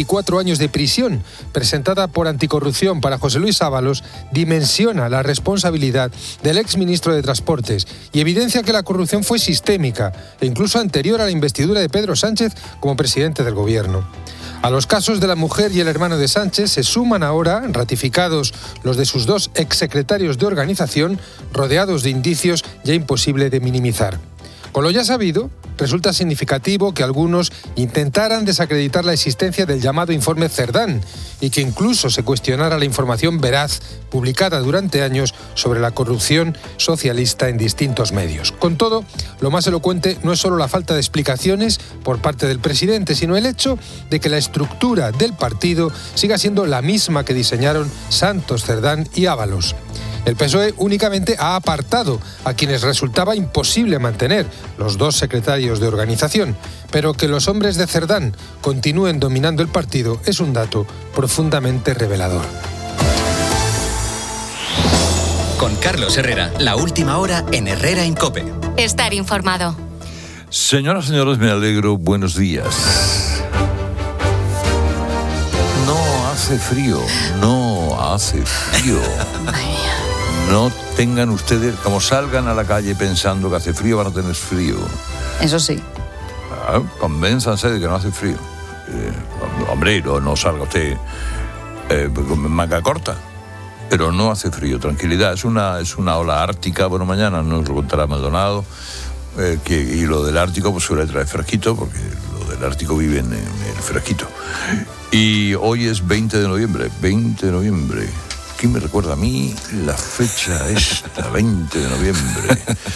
24 años de prisión presentada por Anticorrupción para José Luis Ábalos dimensiona la responsabilidad del exministro de Transportes y evidencia que la corrupción fue sistémica e incluso anterior a la investidura de Pedro Sánchez como presidente del gobierno. A los casos de la mujer y el hermano de Sánchez se suman ahora, ratificados los de sus dos exsecretarios de organización, rodeados de indicios ya imposible de minimizar. Con lo ya sabido, resulta significativo que algunos intentaran desacreditar la existencia del llamado informe Cerdán y que incluso se cuestionara la información veraz publicada durante años sobre la corrupción socialista en distintos medios. Con todo, lo más elocuente no es solo la falta de explicaciones por parte del presidente, sino el hecho de que la estructura del partido siga siendo la misma que diseñaron Santos, Cerdán y Ábalos. El PSOE únicamente ha apartado a quienes resultaba imposible mantener, los dos secretarios de organización, pero que los hombres de Cerdán continúen dominando el partido es un dato profundamente revelador. Con Carlos Herrera, la última hora en Herrera en COPE. Estar informado. Señoras y señores, me alegro. Buenos días. No hace frío. No tengan ustedes, como salgan a la calle pensando que hace frío, van a tener frío. Eso sí. Convénzanse de que no hace frío. Hombre, no salga usted con manga corta. Pero no hace frío, tranquilidad. Es una ola ártica. Bueno, mañana nos lo contará Maldonado. Y lo del Ártico pues suele traer fresquito, porque lo del Ártico vive en el fresquito. Y hoy es 20 de noviembre. ¿Quién me recuerda a mí la fecha esta, 20 de noviembre?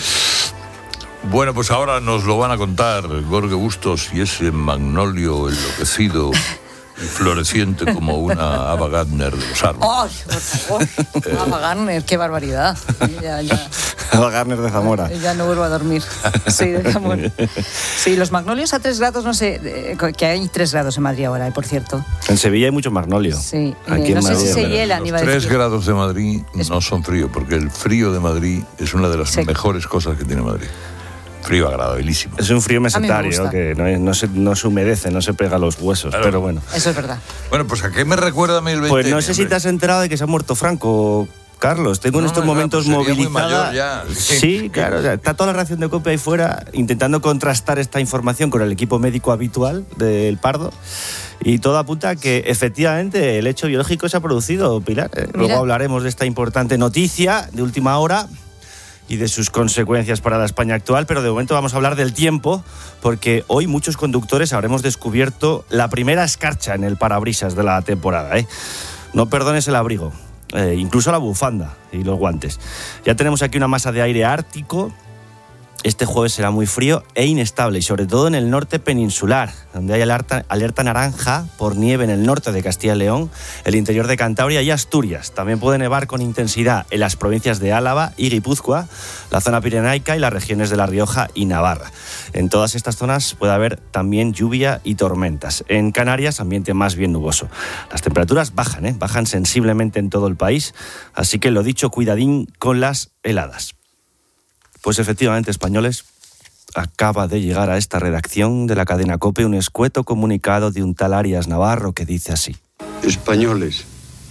Bueno, pues ahora nos lo van a contar Jorge Bustos y ese magnolio enloquecido y floreciente como una Ava Gardner de los árboles. ¡Ay, por favor! Ava Gardner, qué barbaridad. Ya. Ava Gardner de Zamora. Ya no vuelvo a dormir. Sí, de Zamora. Sí, los magnolios a 3 grados, no sé, que hay 3 grados en Madrid ahora, por cierto. En Sevilla hay mucho magnolio. Sí, aquí no en sé Madrid, si se hielan. Los 3 grados de Madrid no son frío, porque el frío de Madrid es una de las mejores cosas que tiene Madrid. Frío agradabilísimo. Es un frío mesetario, que no se humedece, no se pega a los huesos, claro. Pero bueno. Eso es verdad. Bueno, pues ¿a qué me recuerda a mí el 20 Pues no de sé si te has enterado de que se ha muerto Franco, Carlos. Tengo en estos momentos pues movilizada. Muy mayor ya. Sí, claro. Está toda la redacción de COPE ahí fuera intentando contrastar esta información con el equipo médico habitual del Pardo. Y todo apunta a que efectivamente el hecho biológico se ha producido, Pilar. Luego hablaremos de esta importante noticia de última hora y de sus consecuencias para la España actual, pero de momento vamos a hablar del tiempo, porque hoy muchos conductores habremos descubierto la primera escarcha en el parabrisas de la temporada. No perdones el abrigo, incluso la bufanda y los guantes. Ya tenemos aquí una masa de aire ártico. Este jueves será muy frío e inestable, y sobre todo en el norte peninsular, donde hay alerta naranja por nieve en el norte de Castilla y León, el interior de Cantabria y Asturias. También puede nevar con intensidad en las provincias de Álava y Guipúzcoa, la zona pirenaica y las regiones de La Rioja y Navarra. En todas estas zonas puede haber también lluvia y tormentas. En Canarias, ambiente más bien nuboso. Las temperaturas bajan sensiblemente en todo el país, así que lo dicho, cuidadín con las heladas. Pues efectivamente, españoles, acaba de llegar a esta redacción de la cadena COPE un escueto comunicado de un tal Arias Navarro que dice así: españoles,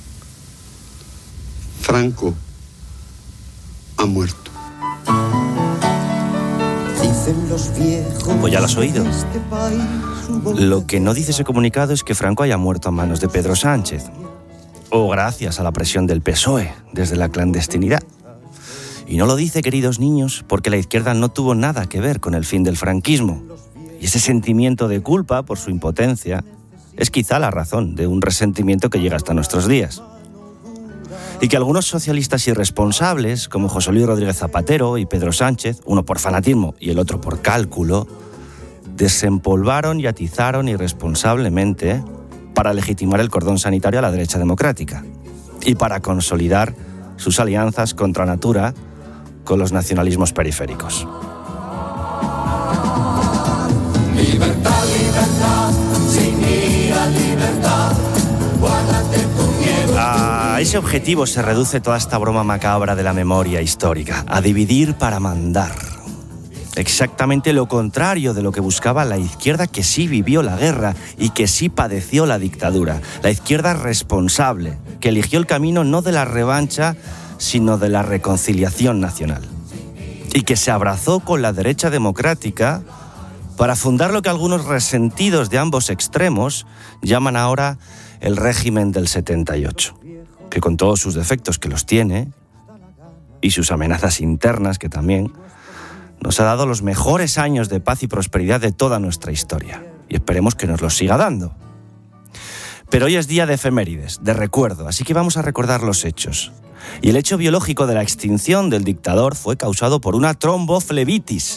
Franco ha muerto. Pues ya lo has oído. Lo que no dice ese comunicado es que Franco haya muerto a manos de Pedro Sánchez, o gracias a la presión del PSOE desde la clandestinidad. Y no lo dice, queridos niños, porque la izquierda no tuvo nada que ver con el fin del franquismo. Y ese sentimiento de culpa por su impotencia es quizá la razón de un resentimiento que llega hasta nuestros días. Y que algunos socialistas irresponsables, como José Luis Rodríguez Zapatero y Pedro Sánchez, uno por fanatismo y el otro por cálculo, desempolvaron y atizaron irresponsablemente para legitimar el cordón sanitario a la derecha democrática y para consolidar sus alianzas contra natura con los nacionalismos periféricos. Libertad, libertad, sin ira, libertad, guárdate tu miedo. A ese objetivo se reduce toda esta broma macabra de la memoria histórica, a dividir para mandar. Exactamente lo contrario de lo que buscaba la izquierda, que sí vivió la guerra y que sí padeció la dictadura. La izquierda responsable, que eligió el camino no de la revancha, sino de la reconciliación nacional. Y que se abrazó con la derecha democrática para fundar lo que algunos resentidos de ambos extremos llaman ahora el régimen del 78, que con todos sus defectos, que los tiene, y sus amenazas internas, que también, nos ha dado los mejores años de paz y prosperidad de toda nuestra historia. Y esperemos que nos los siga dando. Pero hoy es día de efemérides, de recuerdo, así que vamos a recordar los hechos. Y el hecho biológico de la extinción del dictador fue causado por una tromboflebitis.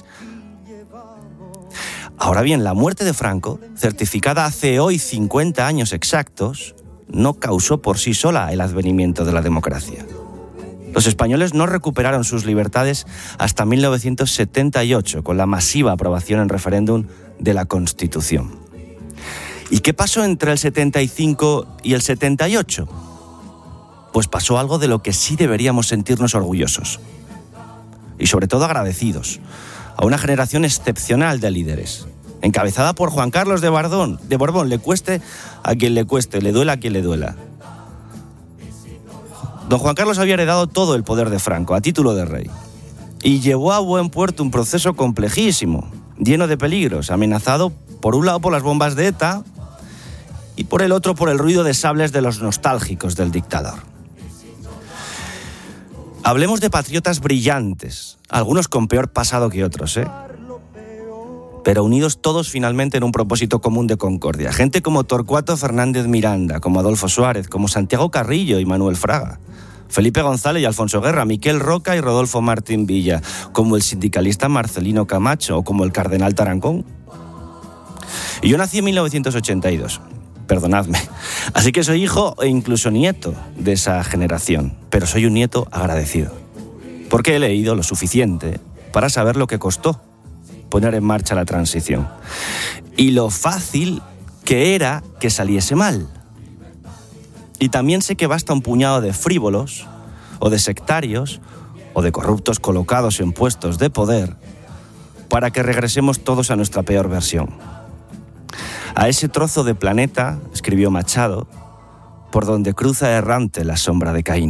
Ahora bien, la muerte de Franco, certificada hace hoy 50 años exactos, no causó por sí sola el advenimiento de la democracia. Los españoles no recuperaron sus libertades hasta 1978, con la masiva aprobación en referéndum de la Constitución. ¿Y qué pasó entre el 75 y el 78? Pues pasó algo de lo que sí deberíamos sentirnos orgullosos. Y sobre todo agradecidos a una generación excepcional de líderes, encabezada por Juan Carlos de Borbón, le cueste a quien le cueste, le duela a quien le duela. Don Juan Carlos había heredado todo el poder de Franco, a título de rey, y llevó a buen puerto un proceso complejísimo, lleno de peligros, amenazado por un lado por las bombas de ETA y por el otro por el ruido de sables de los nostálgicos del dictador. Hablemos de patriotas brillantes, algunos con peor pasado que otros, pero unidos todos finalmente en un propósito común de concordia. Gente como Torcuato Fernández Miranda, como Adolfo Suárez, como Santiago Carrillo y Manuel Fraga, Felipe González y Alfonso Guerra, Miquel Roca y Rodolfo Martín Villa, como el sindicalista Marcelino Camacho o como el cardenal Tarancón. Y yo nací en 1982, perdonadme, así que soy hijo e incluso nieto de esa generación, pero soy un nieto agradecido, porque he leído lo suficiente para saber lo que costó poner en marcha la transición y lo fácil que era que saliese mal. Y también sé que basta un puñado de frívolos o de sectarios o de corruptos colocados en puestos de poder para que regresemos todos a nuestra peor versión. A ese trozo de planeta, escribió Machado, por donde cruza errante la sombra de Caín.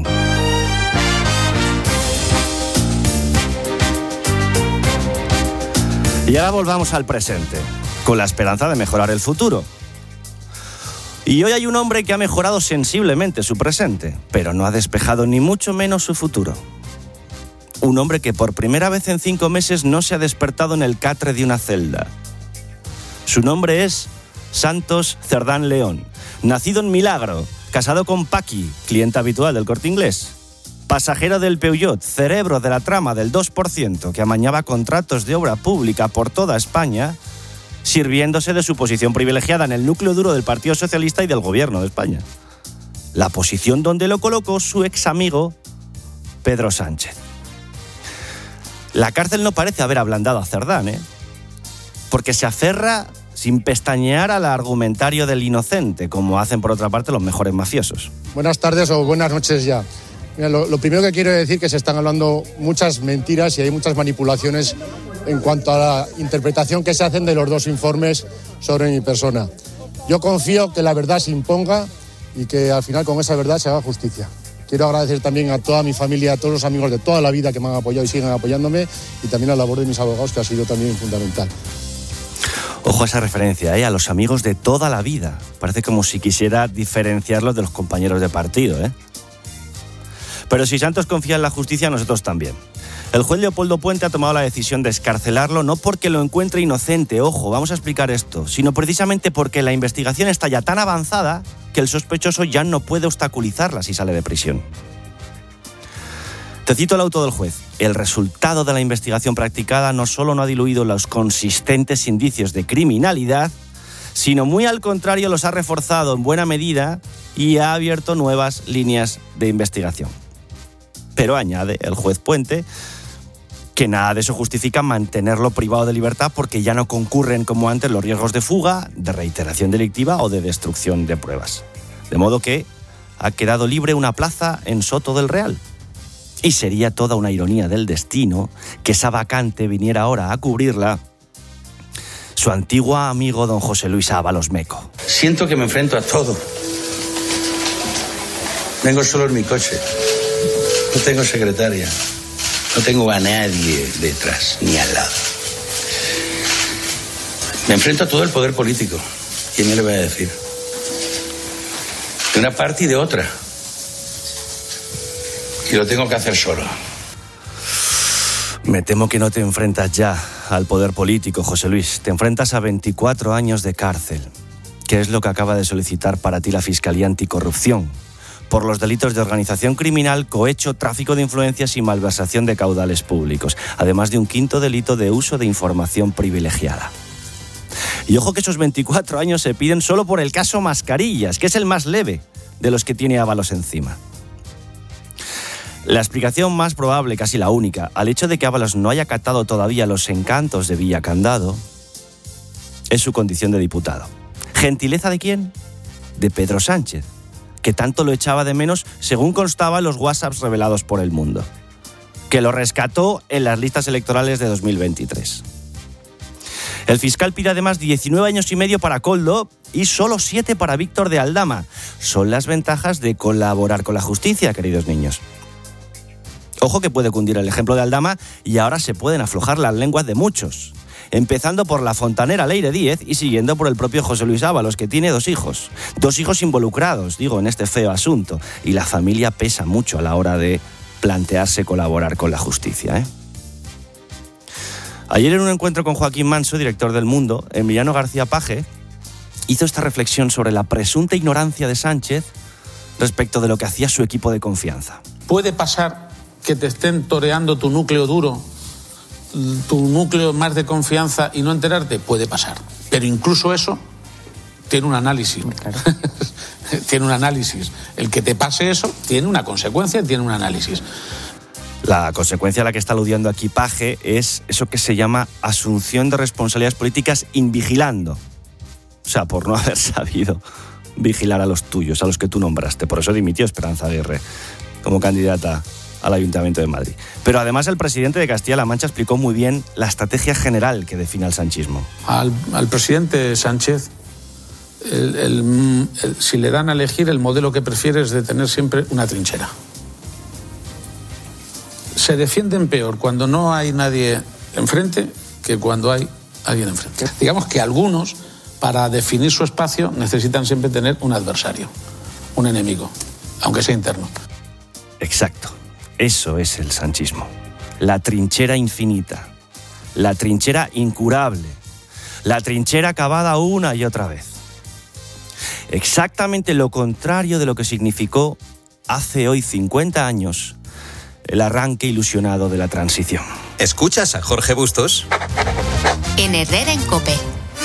Y ahora volvamos al presente, con la esperanza de mejorar el futuro. Y hoy hay un hombre que ha mejorado sensiblemente su presente, pero no ha despejado ni mucho menos su futuro. Un hombre que por primera vez en 5 meses no se ha despertado en el catre de una celda. Su nombre es Santos Cerdán León, nacido en Milagro, casado con Paqui, cliente habitual del Corte Inglés. Pasajero del Peugeot, cerebro de la trama del 2% que amañaba contratos de obra pública por toda España, sirviéndose de su posición privilegiada en el núcleo duro del Partido Socialista y del Gobierno de España. La posición donde lo colocó su ex amigo Pedro Sánchez. La cárcel no parece haber ablandado a Cerdán, porque se aferra sin pestañear al argumentario del inocente, como hacen por otra parte los mejores mafiosos. Buenas tardes o buenas noches ya. Mira, lo primero que quiero decir es que se están hablando muchas mentiras y hay muchas manipulaciones en cuanto a la interpretación que se hacen de los 2 informes sobre mi persona. Yo confío que la verdad se imponga y que al final con esa verdad se haga justicia. Quiero agradecer también a toda mi familia, a todos los amigos de toda la vida que me han apoyado y siguen apoyándome, y también a la labor de mis abogados, que ha sido también fundamental. Ojo a esa referencia, a los amigos de toda la vida. Parece como si quisiera diferenciarlos de los compañeros de partido, Pero si Santos confía en la justicia, nosotros también. El juez Leopoldo Puente ha tomado la decisión de excarcelarlo no porque lo encuentre inocente, ojo, vamos a explicar esto, sino precisamente porque la investigación está ya tan avanzada que el sospechoso ya no puede obstaculizarla si sale de prisión. Te cito el auto del juez. El resultado de la investigación practicada no solo no ha diluido los consistentes indicios de criminalidad, sino muy al contrario los ha reforzado en buena medida y ha abierto nuevas líneas de investigación. Pero añade el juez Puente que nada de eso justifica mantenerlo privado de libertad porque ya no concurren como antes los riesgos de fuga, de reiteración delictiva o de destrucción de pruebas. De modo que ha quedado libre una plaza en Soto del Real. Y sería toda una ironía del destino que esa vacante viniera ahora a cubrirla su antiguo amigo don José Luis Ábalos Meco. Siento que me enfrento a todo. Vengo solo en mi coche. No tengo secretaria. No tengo a nadie detrás ni al lado. Me enfrento a todo el poder político. ¿Quién me le va a decir? De una parte y de otra. Y lo tengo que hacer solo. Me temo que no te enfrentas ya al poder político, José Luis. Te enfrentas a 24 años de cárcel, que es lo que acaba de solicitar para ti la Fiscalía Anticorrupción, por los delitos de organización criminal, cohecho, tráfico de influencias y malversación de caudales públicos, además de un quinto delito de uso de información privilegiada. Y ojo que esos 24 años se piden solo por el caso Mascarillas, que es el más leve de los que tiene Ábalos encima. La explicación más probable, casi la única, al hecho de que Ábalos no haya acatado todavía los encantos de Villacandado, es su condición de diputado. ¿Gentileza de quién? De Pedro Sánchez, que tanto lo echaba de menos según constaba en los WhatsApps revelados por El Mundo, que lo rescató en las listas electorales de 2023. El fiscal pide además 19 años y medio para Koldo y solo 7 para Víctor de Aldama. Son las ventajas de colaborar con la justicia, queridos niños. Ojo que puede cundir el ejemplo de Aldama y ahora se pueden aflojar las lenguas de muchos. Empezando por la fontanera Leire Díez y siguiendo por el propio José Luis Ábalos, que tiene 2 hijos. 2 hijos involucrados, en este feo asunto. Y la familia pesa mucho a la hora de plantearse colaborar con la justicia, ¿eh? Ayer en un encuentro con Joaquín Manso, director del Mundo, Emiliano García Paje hizo esta reflexión sobre la presunta ignorancia de Sánchez respecto de lo que hacía su equipo de confianza. Puede pasar que te estén toreando tu núcleo duro, tu núcleo más de confianza y no enterarte, puede pasar. Pero incluso eso tiene un análisis. Claro. Tiene un análisis. El que te pase eso tiene una consecuencia, tiene un análisis. La consecuencia a la que está aludiendo aquí Paje es eso que se llama asunción de responsabilidades políticas invigilando. O sea, por no haber sabido vigilar a los tuyos, a los que tú nombraste. Por eso dimitió Esperanza Aguirre como candidata al Ayuntamiento de Madrid. Pero además el presidente de Castilla-La Mancha explicó muy bien la estrategia general que define al sanchismo. Al presidente Sánchez, si le dan a elegir, el modelo que prefiere es de tener siempre una trinchera. Se defienden peor cuando no hay nadie enfrente que cuando hay alguien enfrente. Digamos que algunos, para definir su espacio, necesitan siempre tener un adversario, un enemigo, aunque sea interno. Exacto. Eso es el sanchismo. La trinchera infinita, la trinchera incurable, la trinchera cavada una y otra vez. Exactamente lo contrario de lo que significó hace hoy 50 años el arranque ilusionado de la transición. ¿Escuchas a Jorge Bustos? En Herrera en COPE.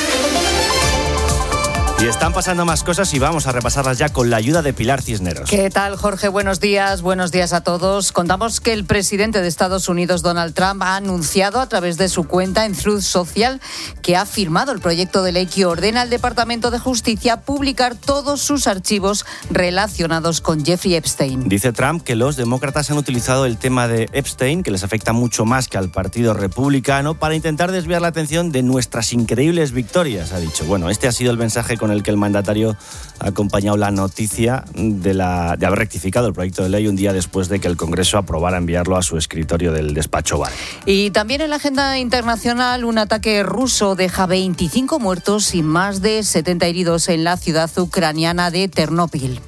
Y están pasando más cosas y vamos a repasarlas ya con la ayuda de Pilar Cisneros. ¿Qué tal, Jorge? Buenos días a todos. Contamos que el presidente de Estados Unidos, Donald Trump, ha anunciado a través de su cuenta en Truth Social que ha firmado el proyecto de ley que ordena al Departamento de Justicia publicar todos sus archivos relacionados con Jeffrey Epstein. Dice Trump que los demócratas han utilizado el tema de Epstein, que les afecta mucho más que al Partido Republicano, para intentar desviar la atención de nuestras increíbles victorias, ha dicho. Bueno, este ha sido el mensaje con el que el mandatario ha acompañado la noticia de haber rectificado el proyecto de ley un día después de que el Congreso aprobara enviarlo a su escritorio del despacho Oval. Y también en la agenda internacional, un ataque ruso deja 25 muertos y más de 70 heridos en la ciudad ucraniana de Ternópil.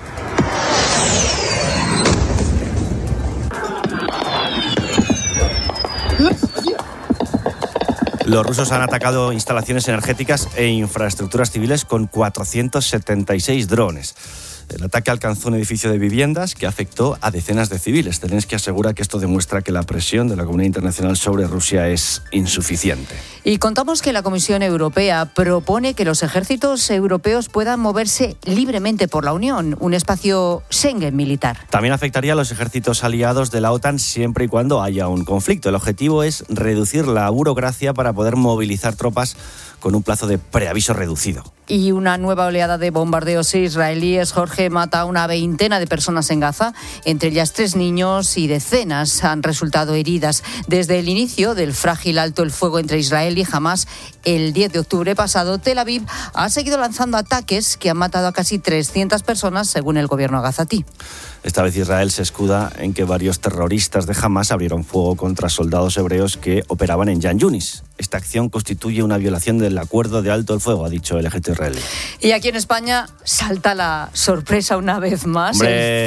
Los rusos han atacado instalaciones energéticas e infraestructuras civiles con 476 drones. El ataque alcanzó un edificio de viviendas que afectó a decenas de civiles. Zelensky asegura que esto demuestra que la presión de la comunidad internacional sobre Rusia es insuficiente. Y contamos que la Comisión Europea propone que los ejércitos europeos puedan moverse libremente por la Unión, un espacio Schengen militar. También afectaría a los ejércitos aliados de la OTAN siempre y cuando haya un conflicto. El objetivo es reducir la burocracia para poder movilizar tropas con un plazo de preaviso reducido. Y una nueva oleada de bombardeos israelíes, Jorge, Jorge, mata a una veintena de personas en Gaza, entre ellas 3 niños, y decenas han resultado heridas. Desde el inicio del frágil alto el fuego entre Israel y Hamás, el 10 de octubre pasado, Tel Aviv ha seguido lanzando ataques que han matado a casi 300 personas, según el gobierno gazatí. Esta vez Israel se escuda en que varios terroristas de Hamás abrieron fuego contra soldados hebreos que operaban en Yan Yunis. Esta acción constituye una violación del acuerdo de alto el fuego, ha dicho el ejército israelí. Y aquí en España salta la sorpresa una vez más.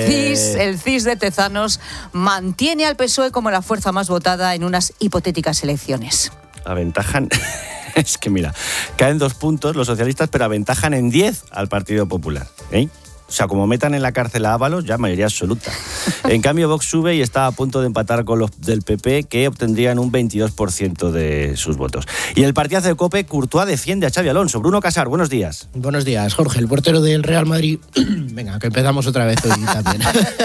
El CIS de Tezanos mantiene al PSOE como la fuerza más votada en unas hipotéticas elecciones. Aventajan... Es que mira, caen 2 puntos los socialistas, pero aventajan en 10 al Partido Popular, ¿eh? O sea, como metan en la cárcel a Ábalos, ya mayoría absoluta. En cambio, Vox sube y está a punto de empatar con los del PP, que obtendrían un 22% de sus votos. Y el partidazo de COPE, Courtois defiende a Xabi Alonso. Bruno Casar, buenos días. Buenos días, Jorge. El portero del Real Madrid... Venga, que empezamos otra vez hoy también.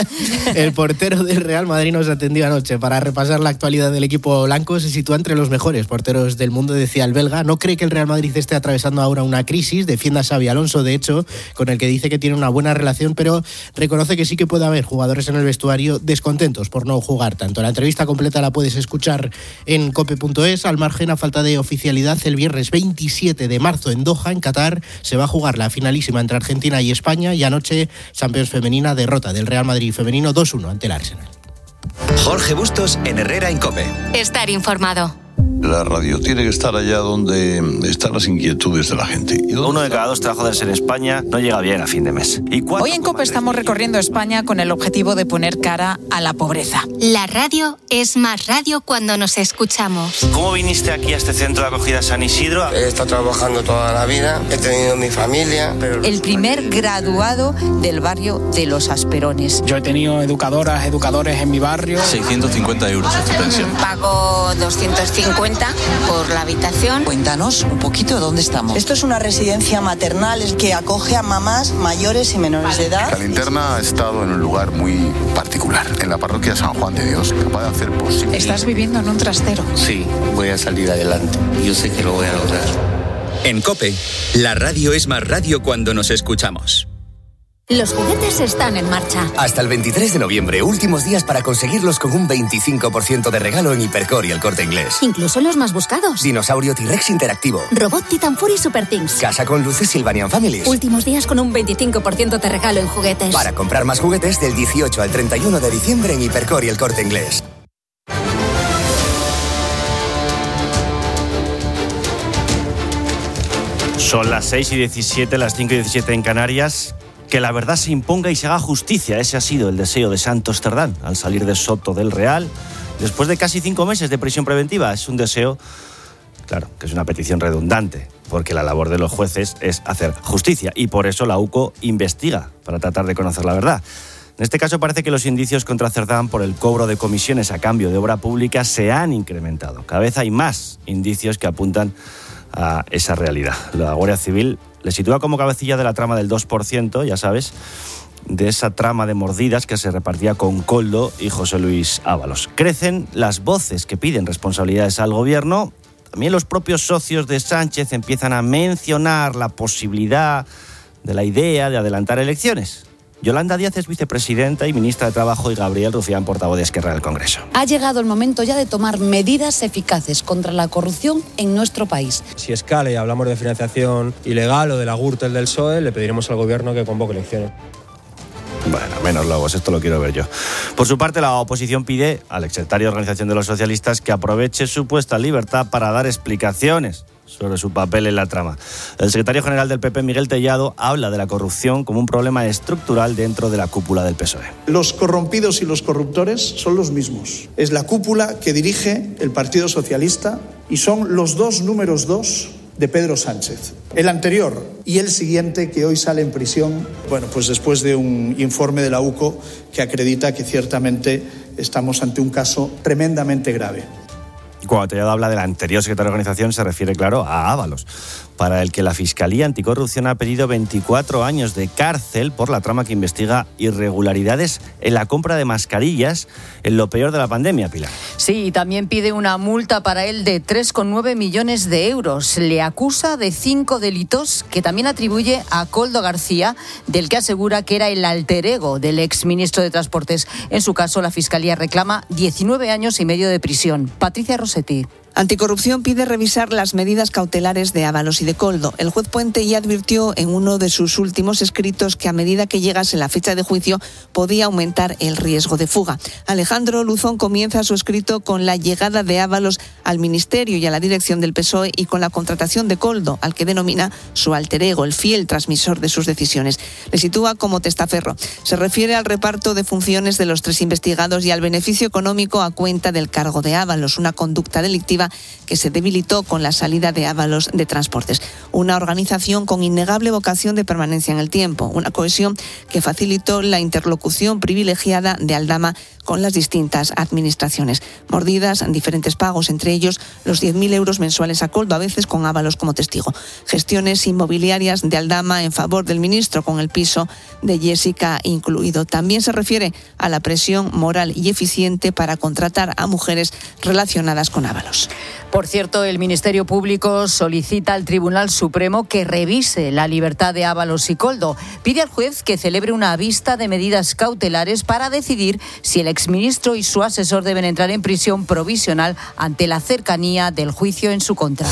El portero del Real Madrid nos atendió anoche para repasar la actualidad del equipo blanco. Se sitúa entre los mejores porteros del mundo, decía el belga. No cree que el Real Madrid esté atravesando ahora una crisis. Defiende a Xabi Alonso, de hecho, con el que dice que tiene una buena relación, pero reconoce que sí que puede haber jugadores en el vestuario descontentos por no jugar tanto. La entrevista completa la puedes escuchar en cope.es. Al margen, a falta de oficialidad, el viernes 27 de marzo en Doha, en Qatar, se va a jugar la finalísima entre Argentina y España, y anoche Champions femenina, derrota del Real Madrid femenino 2-1 ante el Arsenal. Jorge Bustos en Herrera en COPE. Estar informado. La radio tiene que estar allá donde están las inquietudes de la gente. 1 de cada 2 trabajadores en España no llega bien a fin de mes. Hoy en COPE estamos recorriendo España con el objetivo de poner cara a la pobreza. La radio es más radio cuando nos escuchamos. ¿Cómo viniste aquí a este centro de acogida San Isidro? He estado trabajando toda la vida, he tenido mi familia. El primer graduado del barrio de Los Asperones. Yo he tenido educadores en mi barrio. 650 euros es tu pensión. Pago 250 por la habitación. Cuéntanos un poquito dónde estamos. Esto es una residencia maternal que acoge a mamás mayores y menores de edad. La linterna ha estado en un lugar muy particular, en la parroquia San Juan de Dios, capaz de hacer posible. ¿Estás viviendo en un trastero? Sí, voy a salir adelante. Yo sé que lo voy a lograr. En COPE, la radio es más radio cuando nos escuchamos. Los juguetes están en marcha. Hasta el 23 de noviembre, últimos días para conseguirlos con un 25% de regalo en Hipercor y El Corte Inglés. Incluso los más buscados. Dinosaurio T-Rex interactivo. Robot Titan Fury Super Things. Casa con luces Sylvanian Families. Últimos días con un 25% de regalo en juguetes. Para comprar más juguetes del 18 al 31 de diciembre en Hipercor y El Corte Inglés. Son las 6:17, las 5:17 en Canarias. Que la verdad se imponga y se haga justicia. Ese ha sido el deseo de Santos Cerdán al salir de Soto del Real. Después de casi 5 meses de prisión preventiva, es un deseo, claro, que es una petición redundante, porque la labor de los jueces es hacer justicia y por eso la UCO investiga para tratar de conocer la verdad. En este caso parece que los indicios contra Cerdán por el cobro de comisiones a cambio de obra pública se han incrementado. Cada vez hay más indicios que apuntan a esa realidad. La Guardia Civil le sitúa como cabecilla de la trama del 2%, ya sabes, de esa trama de mordidas que se repartía con Koldo y José Luis Ábalos. Crecen las voces que piden responsabilidades al gobierno. También los propios socios de Sánchez empiezan a mencionar la posibilidad de la idea de adelantar elecciones. Yolanda Díaz es vicepresidenta y ministra de Trabajo y Gabriel Rufián, portavoz de Esquerra del Congreso. Ha llegado el momento ya de tomar medidas eficaces contra la corrupción en nuestro país. Si escala y hablamos de financiación ilegal o de la Gürtel del PSOE, le pediremos al gobierno que convoque elecciones. Bueno, menos lobos, esto lo quiero ver yo. Por su parte, la oposición pide al exsecretario de Organización de los Socialistas que aproveche su puesta en libertad para dar explicaciones sobre su papel en la trama. El secretario general del PP, Miguel Tellado, habla de la corrupción como un problema estructural dentro de la cúpula del PSOE. Los corrompidos y los corruptores son los mismos. Es la cúpula que dirige el Partido Socialista y son los dos números 2 de Pedro Sánchez. El anterior y el siguiente, que hoy sale en prisión, bueno, pues después de un informe de la UCO que acredita que ciertamente estamos ante un caso tremendamente grave. Cuando Tellado habla del anterior secretario de Organización se refiere, claro, a Ábalos. para el que la Fiscalía Anticorrupción ha pedido 24 años de cárcel por la trama que investiga irregularidades en la compra de mascarillas en lo peor de la pandemia, Pilar. Sí, y también pide una multa para él de 3,9 millones de euros. Le acusa de 5 delitos que también atribuye a Koldo García, del que asegura que era el alter ego del exministro de Transportes. En su caso, la Fiscalía reclama 19 años y medio de prisión. Patricia Rossetti. Anticorrupción pide revisar las medidas cautelares de Ábalos y de Koldo. El juez Puente ya advirtió en uno de sus últimos escritos que a medida que llegase la fecha de juicio podía aumentar el riesgo de fuga. Alejandro Luzón comienza su escrito con la llegada de Ábalos al Ministerio y a la dirección del PSOE y con la contratación de Koldo, al que denomina su alter ego, el fiel transmisor de sus decisiones. Le sitúa como testaferro. Se refiere al reparto de funciones de los 3 investigados y al beneficio económico a cuenta del cargo de Ábalos, una conducta delictiva que se debilitó con la salida de Ábalos de Transportes. Una organización con innegable vocación de permanencia en el tiempo, una cohesión que facilitó la interlocución privilegiada de Aldama con las distintas administraciones. Mordidas en diferentes pagos, entre ellos los 10.000 euros mensuales a Koldo, a veces con Ábalos como testigo. Gestiones inmobiliarias de Aldama en favor del ministro, con el piso de Jessica incluido. También se refiere a la presión moral y eficiente para contratar a mujeres relacionadas con Ábalos. Por cierto, el Ministerio Público solicita al Tribunal Supremo que revise la libertad de Ábalos y Koldo. Pide al juez que celebre una vista de medidas cautelares para decidir si el exministro y su asesor deben entrar en prisión provisional ante la cercanía del juicio en su contra.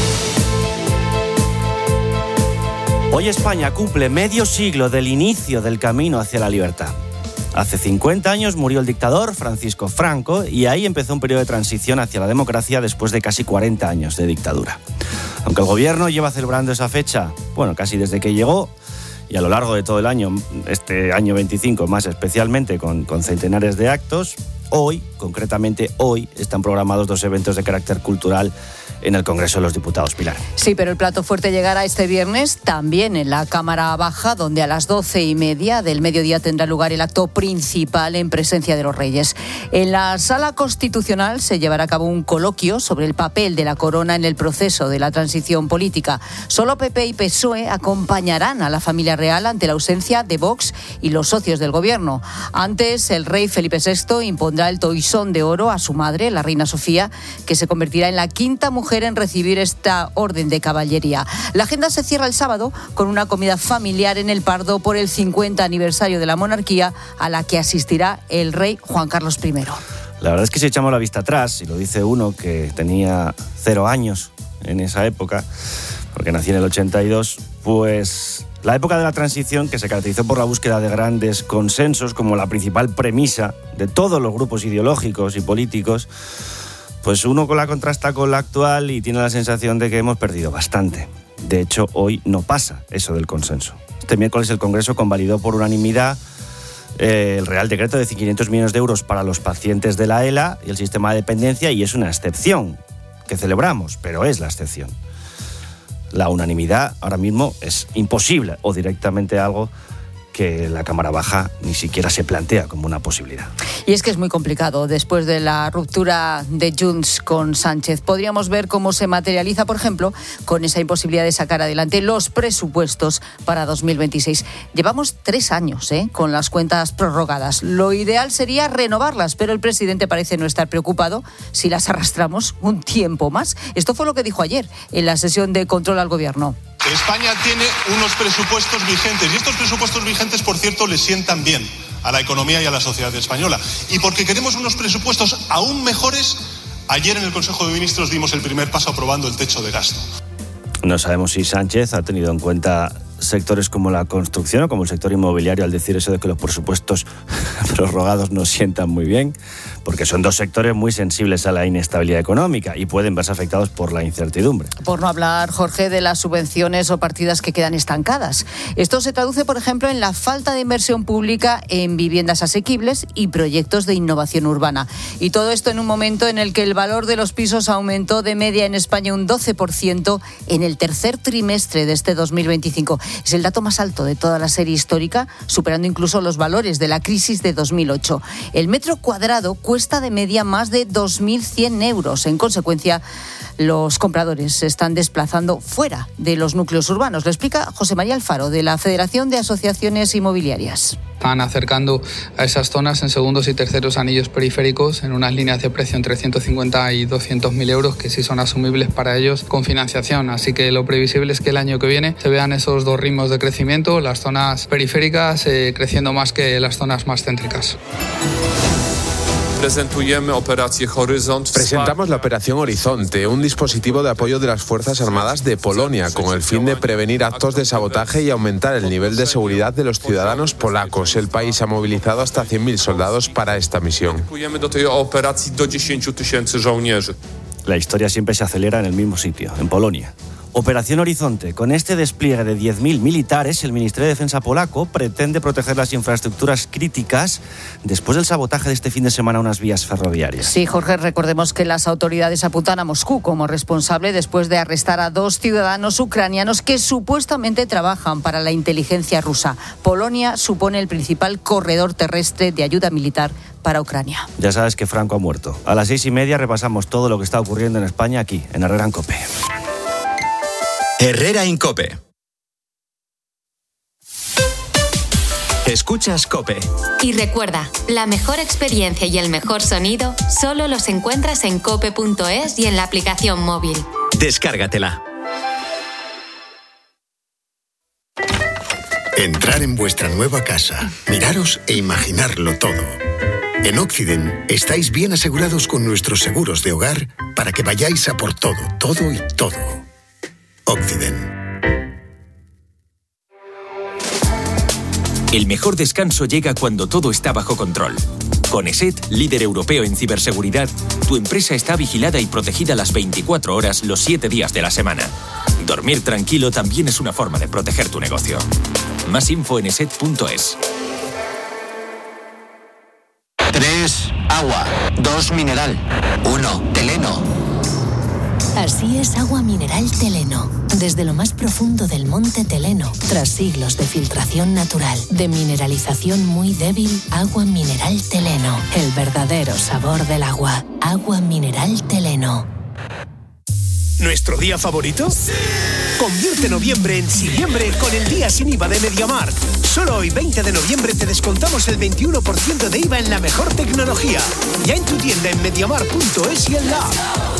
Hoy España cumple medio siglo del inicio del camino hacia la libertad. Hace 50 años murió el dictador Francisco Franco y ahí empezó un periodo de transición hacia la democracia después de casi 40 años de dictadura. Aunque el gobierno lleva celebrando esa fecha, casi desde que llegó, y a lo largo de todo el año, este año 25 más especialmente, con centenares de actos, concretamente hoy, están programados 2 eventos de carácter cultural en el Congreso de los Diputados, Pilar. Sí, pero el plato fuerte llegará este viernes también en la Cámara Baja, donde a las 12:30 del mediodía tendrá lugar el acto principal en presencia de los Reyes. En la Sala Constitucional se llevará a cabo un coloquio sobre el papel de la corona en el proceso de la transición política. Solo PP y PSOE acompañarán a la familia real ante la ausencia de Vox y los socios del gobierno. Antes, el rey Felipe VI impondrá el toisón de oro a su madre, la reina Sofía, que se convertirá en la 5ª mujer en recibir esta orden de caballería. La agenda se cierra el sábado con una comida familiar en el Pardo por el 50 aniversario de la monarquía, a la que asistirá el rey Juan Carlos I. La verdad es que si echamos la vista atrás, y lo dice uno que tenía 0 años en esa época, porque nací en el 82, pues la época de la transición, que se caracterizó por la búsqueda de grandes consensos como la principal premisa de todos los grupos ideológicos y políticos, pues uno la contrasta con la actual y tiene la sensación de que hemos perdido bastante. De hecho, hoy no pasa eso del consenso. Este miércoles el Congreso convalidó por unanimidad el Real Decreto de 500 millones de euros para los pacientes de la ELA y el sistema de dependencia, y es una excepción que celebramos, pero es la excepción. La unanimidad ahora mismo es imposible, o directamente algo que la Cámara Baja ni siquiera se plantea como una posibilidad. Y es que es muy complicado después de la ruptura de Junts con Sánchez. Podríamos ver cómo se materializa, por ejemplo, con esa imposibilidad de sacar adelante los presupuestos para 2026. Llevamos 3 años con las cuentas prorrogadas. Lo ideal sería renovarlas, pero el presidente parece no estar preocupado si las arrastramos un tiempo más. Esto fue lo que dijo ayer en la sesión de control al gobierno. España tiene unos presupuestos vigentes y estos presupuestos vigentes, por cierto, le sientan bien a la economía y a la sociedad española. Y porque queremos unos presupuestos aún mejores, ayer en el Consejo de Ministros dimos el primer paso aprobando el techo de gasto. No sabemos si Sánchez ha tenido en cuenta sectores como la construcción o como el sector inmobiliario al decir eso de que los presupuestos prorrogados nos sientan muy bien, porque son 2 sectores muy sensibles a la inestabilidad económica y pueden verse afectados por la incertidumbre. Por no hablar, Jorge, de las subvenciones o partidas que quedan estancadas. Esto se traduce, por ejemplo, en la falta de inversión pública en viviendas asequibles y proyectos de innovación urbana. Y todo esto en un momento en el que el valor de los pisos aumentó de media en España un 12% en el tercer trimestre de este 2025. Es el dato más alto de toda la serie histórica, superando incluso los valores de la crisis de 2008. El metro cuadrado cuesta de media más de 2.100 euros. En consecuencia, los compradores se están desplazando fuera de los núcleos urbanos. Lo explica José María Alfaro, de la Federación de Asociaciones Inmobiliarias. Están acercando a esas zonas en segundos y terceros anillos periféricos en unas líneas de precio entre 150 y 200.000 euros que sí son asumibles para ellos con financiación. Así que lo previsible es que el año que viene se vean esos dos ritmos de crecimiento, las zonas periféricas creciendo más que las zonas más céntricas. Presentamos la Operación Horizonte, un dispositivo de apoyo de las Fuerzas Armadas de Polonia con el fin de prevenir actos de sabotaje y aumentar el nivel de seguridad de los ciudadanos polacos. El país ha movilizado hasta 100.000 soldados para esta misión. La historia siempre se acelera en el mismo sitio, en Polonia. Operación Horizonte. Con este despliegue de 10.000 militares, el Ministerio de Defensa polaco pretende proteger las infraestructuras críticas después del sabotaje de este fin de semana a unas vías ferroviarias. Sí, Jorge, recordemos que las autoridades apuntan a Moscú como responsable después de arrestar a 2 ciudadanos ucranianos que supuestamente trabajan para la inteligencia rusa. Polonia supone el principal corredor terrestre de ayuda militar para Ucrania. Ya sabes que Franco ha muerto. A las 6:30 repasamos todo lo que está ocurriendo en España aquí, en Herrera en COPE. Herrera en COPE. Escuchas COPE. Y recuerda, la mejor experiencia y el mejor sonido solo los encuentras en cope.es y en la aplicación móvil. Descárgatela. Entrar en vuestra nueva casa, miraros e imaginarlo todo. En Occident estáis bien asegurados con nuestros seguros de hogar para que vayáis a por todo, todo y todo. Occident. El mejor descanso llega cuando todo está bajo control. Con ESET, líder europeo en ciberseguridad, tu empresa está vigilada y protegida las 24 horas, los 7 días de la semana. Dormir tranquilo también es una forma de proteger tu negocio. Más info en eset.es. 3. Agua. 2. Mineral. 1. Teleno. Así es Agua Mineral Teleno. Desde lo más profundo del monte Teleno, tras siglos de filtración natural, de mineralización muy débil, Agua Mineral Teleno. El verdadero sabor del agua. Agua Mineral Teleno. ¿Nuestro día favorito? ¡Sí! Convierte noviembre en siliembre con el día sin IVA de MediaMarkt. Solo hoy, 20 de noviembre, te descontamos el 21% de IVA en la mejor tecnología. Ya en tu tienda en mediamar.es y en la app.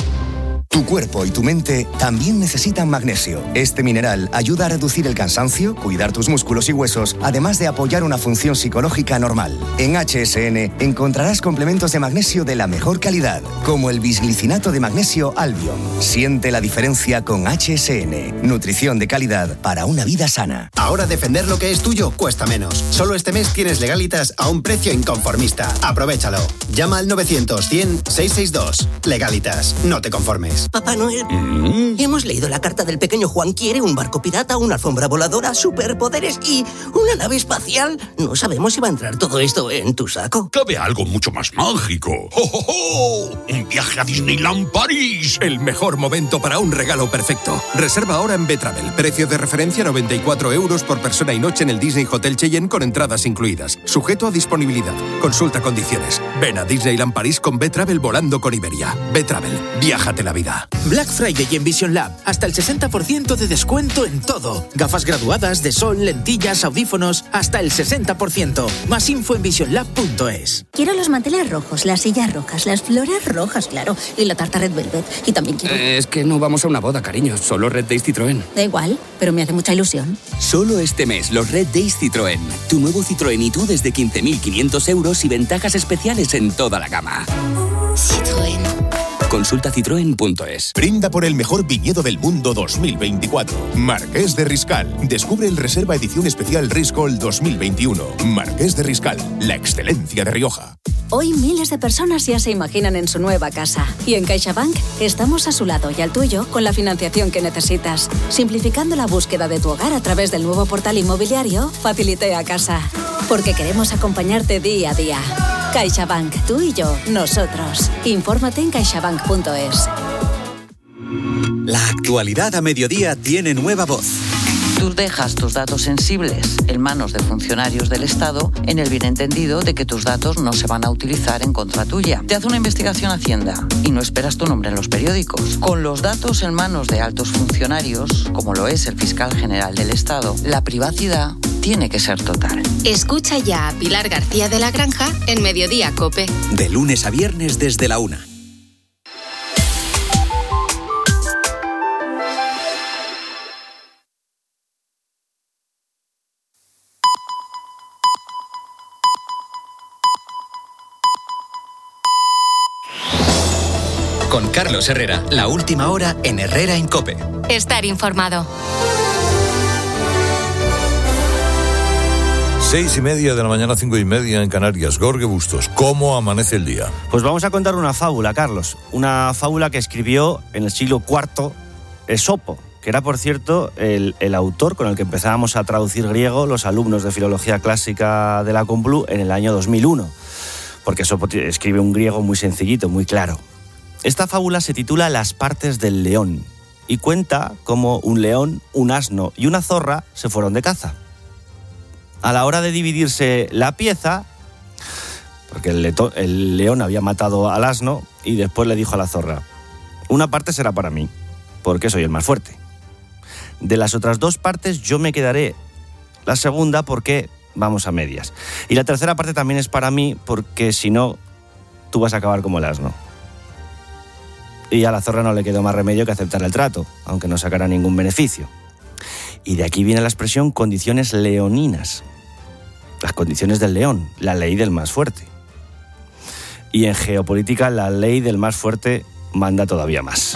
Tu cuerpo y tu mente también necesitan magnesio. Este mineral ayuda a reducir el cansancio, cuidar tus músculos y huesos, además de apoyar una función psicológica normal. En HSN encontrarás complementos de magnesio de la mejor calidad, como el bisglicinato de magnesio Albion. Siente la diferencia con HSN. Nutrición de calidad para una vida sana. Ahora defender lo que es tuyo cuesta menos. Solo este mes tienes Legalitas a un precio inconformista. Aprovéchalo. Llama al 900-100-662. Legalitas. No te conformes. Papá Noel, hemos leído la carta del pequeño Juan. Quiere un barco pirata, una alfombra voladora, superpoderes y una nave espacial. No sabemos si va a entrar todo esto en tu saco. Cabe algo mucho más mágico. ¡Oh, oh, oh! ¡Un viaje a Disneyland París! El mejor momento para un regalo perfecto. Reserva ahora en Betravel. Precio de referencia 94 euros por persona y noche en el Disney Hotel Cheyenne con entradas incluidas. Sujeto a disponibilidad. Consulta condiciones. Ven a Disneyland París con Betravel volando con Iberia. Betravel. Viájate la vida. Black Friday en Vision Lab. Hasta el 60% de descuento en todo. Gafas graduadas, de sol, lentillas, audífonos. Hasta el 60%. Más info en visionlab.es. Quiero los manteles rojos, las sillas rojas, las flores rojas, claro. Y la tarta Red Velvet. Y también quiero... Es que no vamos a una boda, cariño. Solo Red Days Citroën. Da igual, pero me hace mucha ilusión. Solo este mes, los Red Days Citroën. Tu nuevo Citroën y tú desde 15.500 euros y ventajas especiales en toda la gama. Citroën. Consulta citroen.es. Brinda por el mejor viñedo del mundo 2024. Marqués de Riscal. Descubre el Reserva Edición Especial Riscal 2021. Marqués de Riscal. La excelencia de Rioja. Hoy miles de personas ya se imaginan en su nueva casa. Y en CaixaBank estamos a su lado y al tuyo con la financiación que necesitas. Simplificando la búsqueda de tu hogar a través del nuevo portal inmobiliario Facilité a Casa. Porque queremos acompañarte día a día. CaixaBank, tú y yo, nosotros. Infórmate en caixabank.es. La actualidad a mediodía tiene nueva voz. Tú dejas tus datos sensibles en manos de funcionarios del Estado en el bien entendido de que tus datos no se van a utilizar en contra tuya. Te hace una investigación Hacienda y no esperas tu nombre en los periódicos. Con los datos en manos de altos funcionarios, como lo es el fiscal general del Estado, la privacidad tiene que ser total. Escucha ya a Pilar García de la Granja en Mediodía COPE. De lunes a viernes desde la 1. Con Carlos Herrera, la última hora en Herrera en COPE. Estar informado. 6:30 de la mañana, 5:30 en Canarias. Jorge Bustos, ¿cómo amanece el día? Pues vamos a contar una fábula, Carlos. Una fábula que escribió en el siglo IV Esopo, que era, por cierto, el autor con el que empezábamos a traducir griego los alumnos de Filología Clásica de la Complu en el año 2001. Porque Esopo escribe un griego muy sencillito, muy claro. Esta fábula se titula Las partes del león y cuenta cómo un león, un asno y una zorra se fueron de caza. A la hora de dividirse la pieza, porque el león había matado al asno y después le dijo a la zorra: una parte será para mí, porque soy el más fuerte. De las otras 2 partes yo me quedaré la segunda porque vamos a medias. Y la tercera parte también es para mí porque si no, tú vas a acabar como el asno. Y a la zorra no le quedó más remedio que aceptar el trato, aunque no sacara ningún beneficio. Y de aquí viene la expresión condiciones leoninas. Las condiciones del león, la ley del más fuerte. Y en geopolítica la ley del más fuerte manda todavía más.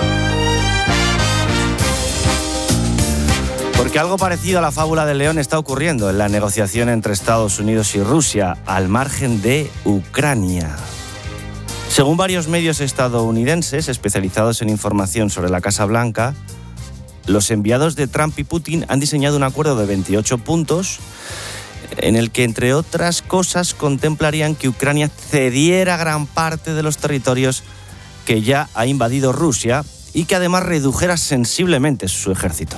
Porque algo parecido a la fábula del león está ocurriendo en la negociación entre Estados Unidos y Rusia al margen de Ucrania. Según varios medios estadounidenses especializados en información sobre la Casa Blanca, los enviados de Trump y Putin han diseñado un acuerdo de 28 puntos en el que, entre otras cosas, contemplarían que Ucrania cediera gran parte de los territorios que ya ha invadido Rusia y que además redujera sensiblemente su ejército.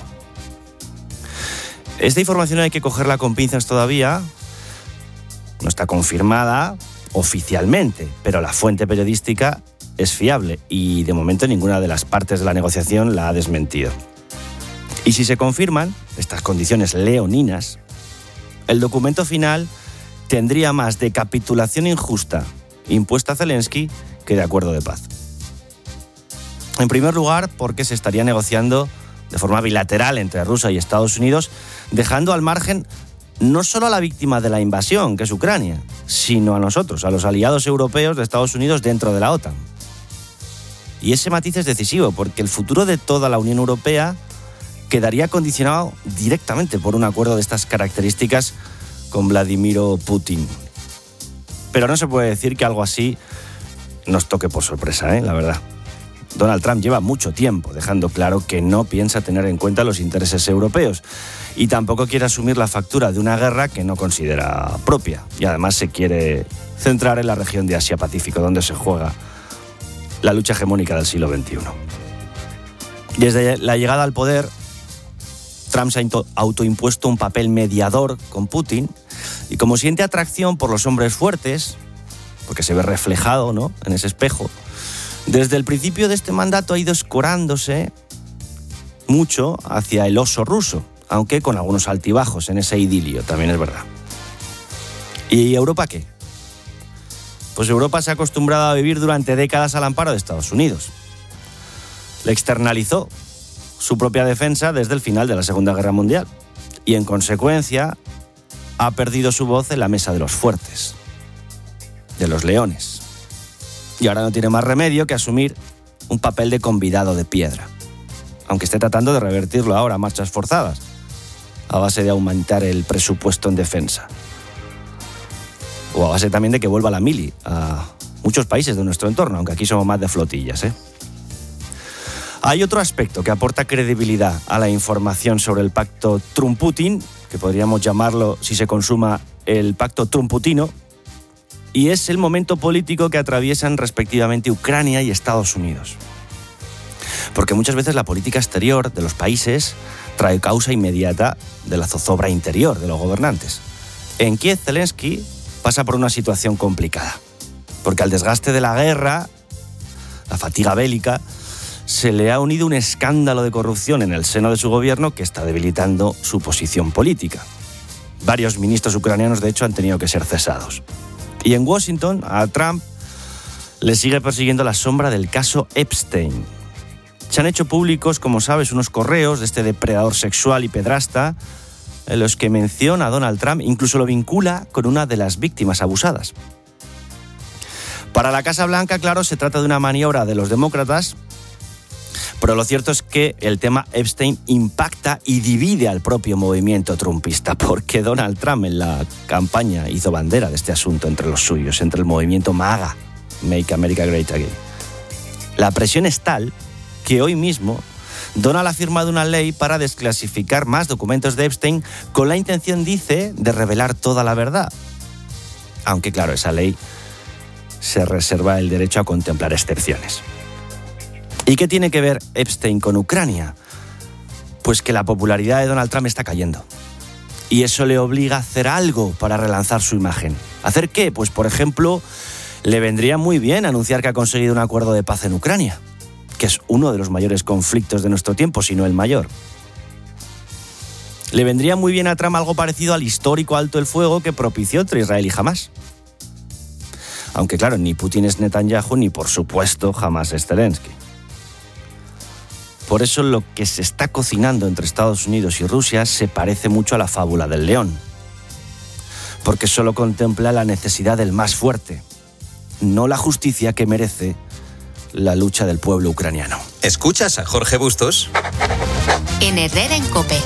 Esta información hay que cogerla con pinzas todavía, no está confirmada oficialmente, pero la fuente periodística es fiable y de momento ninguna de las partes de la negociación la ha desmentido. Y si se confirman estas condiciones leoninas, el documento final tendría más de capitulación injusta impuesta a Zelensky que de acuerdo de paz. En primer lugar, porque se estaría negociando de forma bilateral entre Rusia y Estados Unidos, dejando al margen no solo a la víctima de la invasión, que es Ucrania, sino a nosotros, a los aliados europeos de Estados Unidos dentro de la OTAN. Y ese matiz es decisivo, porque el futuro de toda la Unión Europea quedaría condicionado directamente por un acuerdo de estas características con Vladimir Putin. Pero no se puede decir que algo así nos toque por sorpresa, la verdad. Donald Trump lleva mucho tiempo dejando claro que no piensa tener en cuenta los intereses europeos y tampoco quiere asumir la factura de una guerra que no considera propia. Y además se quiere centrar en la región de Asia-Pacífico, donde se juega la lucha hegemónica del siglo XXI. Desde la llegada al poder, Trump se ha autoimpuesto un papel mediador con Putin y como siente atracción por los hombres fuertes, porque se ve reflejado, ¿no?, en ese espejo, desde el principio de este mandato ha ido escorándose mucho hacia el oso ruso, aunque con algunos altibajos en ese idilio, también es verdad. ¿Y Europa qué? Pues Europa se ha acostumbrado a vivir durante décadas al amparo de Estados Unidos. Le externalizó su propia defensa desde el final de la Segunda Guerra Mundial y, en consecuencia, ha perdido su voz en la mesa de los fuertes, de los leones. Y ahora no tiene más remedio que asumir un papel de convidado de piedra, aunque esté tratando de revertirlo ahora a marchas forzadas, a base de aumentar el presupuesto en defensa. O a base también de que vuelva la mili a muchos países de nuestro entorno, aunque aquí somos más de flotillas, Hay otro aspecto que aporta credibilidad a la información sobre el pacto Trump-Putin, que podríamos llamarlo, si se consuma, el pacto Trumputino, y es el momento político que atraviesan respectivamente Ucrania y Estados Unidos. Porque muchas veces la política exterior de los países trae causa inmediata de la zozobra interior de los gobernantes. En Kiev, Zelensky pasa por una situación complicada, porque al desgaste de la guerra, la fatiga bélica, se le ha unido un escándalo de corrupción en el seno de su gobierno que está debilitando su posición política. Varios ministros ucranianos, de hecho, han tenido que ser cesados. Y en Washington, a Trump le sigue persiguiendo la sombra del caso Epstein. Se han hecho públicos, como sabes, unos correos de este depredador sexual y pedrasta en los que menciona a Donald Trump, incluso lo vincula con una de las víctimas abusadas. Para la Casa Blanca, claro, se trata de una maniobra de los demócratas, pero lo cierto es que el tema Epstein impacta y divide al propio movimiento trumpista, porque Donald Trump en la campaña hizo bandera de este asunto entre los suyos, entre el movimiento MAGA, Make America Great Again. La presión es tal que hoy mismo Donald ha firmado una ley para desclasificar más documentos de Epstein con la intención, dice, de revelar toda la verdad. Aunque, claro, esa ley se reserva el derecho a contemplar excepciones. ¿Y qué tiene que ver Epstein con Ucrania? Pues que la popularidad de Donald Trump está cayendo. Y eso le obliga a hacer algo para relanzar su imagen. ¿Hacer qué? Pues, por ejemplo, le vendría muy bien anunciar que ha conseguido un acuerdo de paz en Ucrania, que es uno de los mayores conflictos de nuestro tiempo, si no el mayor. Le vendría muy bien a Trump algo parecido al histórico alto el fuego que propició entre Israel y Hamás. Aunque claro, ni Putin es Netanyahu, ni por supuesto Hamás es Zelensky. Por eso lo que se está cocinando entre Estados Unidos y Rusia se parece mucho a la fábula del león. Porque solo contempla la necesidad del más fuerte, no la justicia que merece la lucha del pueblo ucraniano. ¿Escuchas a Jorge Bustos? En Herrera en COPE.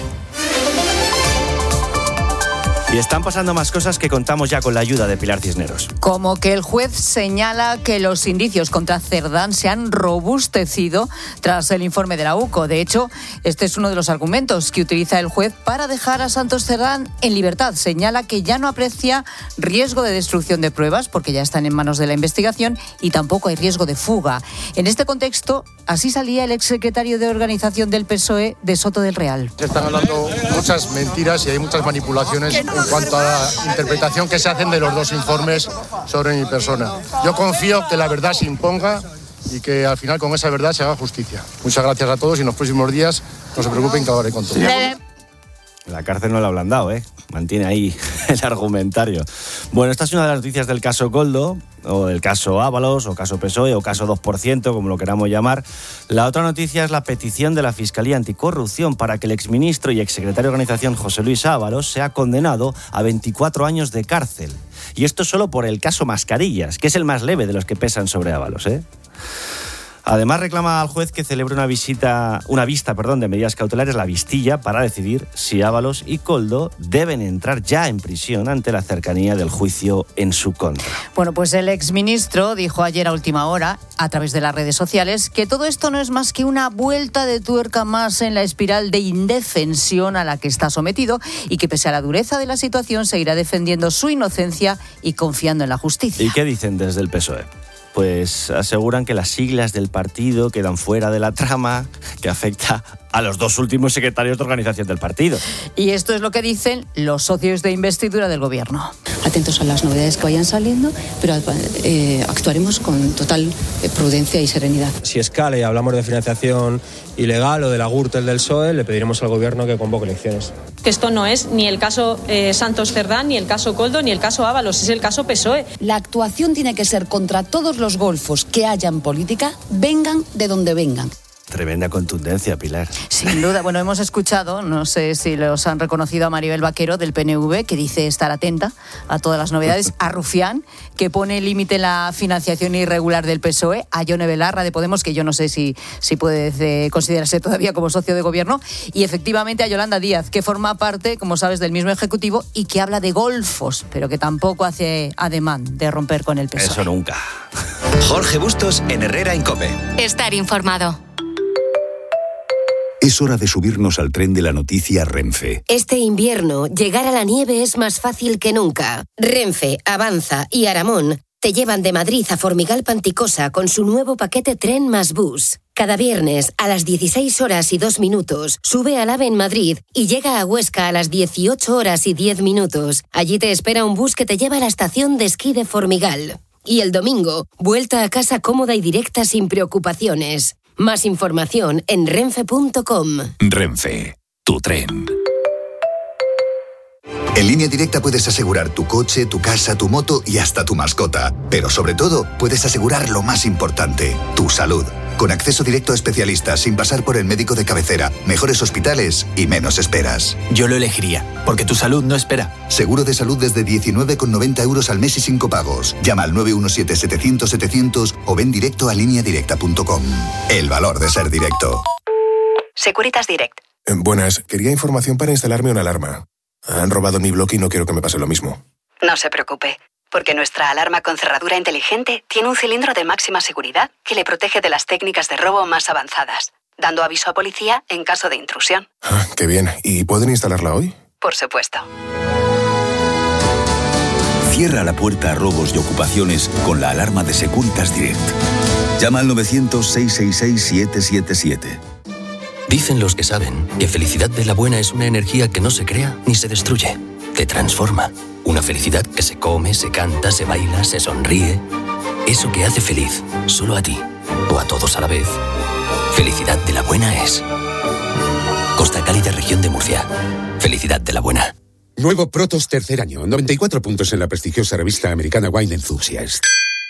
Y están pasando más cosas que contamos ya con la ayuda de Pilar Cisneros. Como que el juez señala que los indicios contra Cerdán se han robustecido tras el informe de la UCO. De hecho, este es uno de los argumentos que utiliza el juez para dejar a Santos Cerdán en libertad. Señala que ya no aprecia riesgo de destrucción de pruebas porque ya están en manos de la investigación y tampoco hay riesgo de fuga. En este contexto, así salía el exsecretario de Organización del PSOE de Soto del Real. Se están hablando muchas mentiras y hay muchas manipulaciones en cuanto a la interpretación que se hacen de los dos informes sobre mi persona. Yo confío que la verdad se imponga y que al final con esa verdad se haga justicia. Muchas gracias a todos y en los próximos días no se preocupen que hablaré con todos. La cárcel no la ha ablandado, ¿eh? Mantiene ahí el argumentario. Bueno, esta es una de las noticias del caso Koldo, o del caso Ábalos, o caso PSOE, o caso 2%, como lo queramos llamar. La otra noticia es la petición de la Fiscalía Anticorrupción para que el exministro y exsecretario de Organización José Luis Ábalos sea condenado a 24 años de cárcel. Y esto solo por el caso Mascarillas, que es el más leve de los que pesan sobre Ábalos, ¿eh? Además, reclama al juez que celebre una vista de medidas cautelares, la vistilla, para decidir si Ábalos y Koldo deben entrar ya en prisión ante la cercanía del juicio en su contra. Bueno, pues el exministro dijo ayer a última hora, a través de las redes sociales, que todo esto no es más que una vuelta de tuerca más en la espiral de indefensión a la que está sometido y que pese a la dureza de la situación seguirá defendiendo su inocencia y confiando en la justicia. ¿Y qué dicen desde el PSOE? Pues aseguran que las siglas del partido quedan fuera de la trama que afecta a los dos últimos secretarios de organización del partido. Y esto es lo que dicen los socios de investidura del gobierno. Atentos a las novedades que vayan saliendo, pero actuaremos con total prudencia y serenidad. Si escala y hablamos de financiación ilegal o de la Gürtel del PSOE, le pediremos al gobierno que convoque elecciones. Esto no es ni el caso Santos Cerdán, ni el caso Koldo, ni el caso Ábalos, es el caso PSOE. La actuación tiene que ser contra todos los golfos que haya en política, vengan de donde vengan. Tremenda contundencia, Pilar. Sin duda. Bueno, hemos escuchado, no sé si los han reconocido, a Maribel Vaquero del PNV, que dice estar atenta a todas las novedades, a Rufián, que pone límite en la financiación irregular del PSOE, a Yone Belarra de Podemos, que yo no sé si puede considerarse todavía como socio de gobierno, y efectivamente a Yolanda Díaz, que forma parte, como sabes, del mismo ejecutivo y que habla de golfos, pero que tampoco hace ademán de romper con el PSOE. Eso nunca. Jorge Bustos en Herrera en COPE. Estar informado. Es hora de subirnos al tren de la noticia Renfe. Este invierno, llegar a la nieve es más fácil que nunca. Renfe, Avanza y Aramón te llevan de Madrid a Formigal Panticosa con su nuevo paquete Tren más Bus. Cada viernes a las 16 horas y 2 minutos sube al AVE en Madrid y llega a Huesca a las 18 horas y 10 minutos. Allí te espera un bus que te lleva a la estación de esquí de Formigal. Y el domingo, vuelta a casa cómoda y directa sin preocupaciones. Más información en renfe.com. Renfe, tu tren. En Línea Directa puedes asegurar tu coche, tu casa, tu moto y hasta tu mascota. Pero sobre todo, puedes asegurar lo más importante, tu salud. Con acceso directo a especialistas sin pasar por el médico de cabecera, mejores hospitales y menos esperas. Yo lo elegiría, porque tu salud no espera. Seguro de salud desde 19,90 € al mes y sin copagos. Llama al 917-700-700 o ven directo a lineadirecta.com. El valor de ser directo. Securitas Direct. Buenas, quería información para instalarme una alarma. Han robado mi bloque y no quiero que me pase lo mismo. No se preocupe, porque nuestra alarma con cerradura inteligente tiene un cilindro de máxima seguridad que le protege de las técnicas de robo más avanzadas, dando aviso a policía en caso de intrusión. Ah, qué bien. ¿Y pueden instalarla hoy? Por supuesto. Cierra la puerta a robos y ocupaciones con la alarma de Securitas Direct. Llama al 900-666-777. Dicen los que saben que felicidad de la buena es una energía que no se crea ni se destruye, que transforma. Una felicidad que se come, se canta, se baila, se sonríe. Eso que hace feliz, solo a ti, o a todos a la vez. Felicidad de la buena es Costa Cálida, región de Murcia. Felicidad de la buena. Nuevo Protos tercer año, 94 puntos en la prestigiosa revista americana Wine Enthusiast.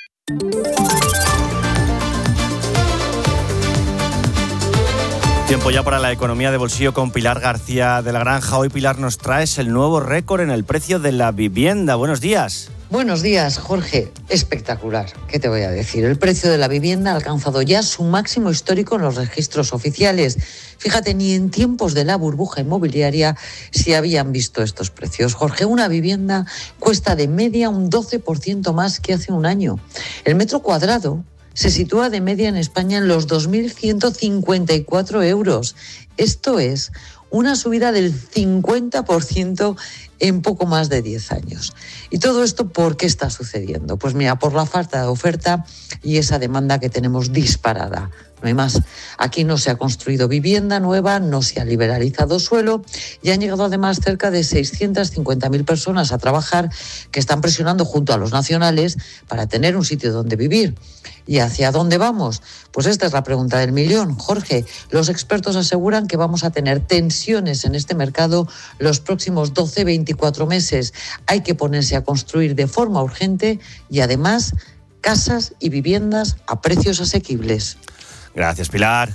Tiempo ya para la economía de bolsillo con Pilar García de la Granja. Hoy, Pilar, nos traes el nuevo récord en el precio de la vivienda. Buenos días. Buenos días, Jorge. Espectacular. ¿Qué te voy a decir? El precio de la vivienda ha alcanzado ya su máximo histórico en los registros oficiales. Fíjate, ni en tiempos de la burbuja inmobiliaria se habían visto estos precios. Jorge, una vivienda cuesta de media un 12% más que hace un año. El metro cuadrado se sitúa de media en España en los 2.154 €. Esto es una subida del 50% en poco más de 10 años. ¿Y todo esto por qué está sucediendo? Pues mira, por la falta de oferta y esa demanda que tenemos disparada. No hay más. Aquí no se ha construido vivienda nueva, no se ha liberalizado suelo y han llegado además cerca de 650.000 personas a trabajar que están presionando junto a los nacionales para tener un sitio donde vivir. ¿Y hacia dónde vamos? Pues esta es la pregunta del millón. Jorge, los expertos aseguran que vamos a tener tensiones en este mercado los próximos 12-24 meses. Hay que ponerse a construir de forma urgente y además casas y viviendas a precios asequibles. Gracias, Pilar.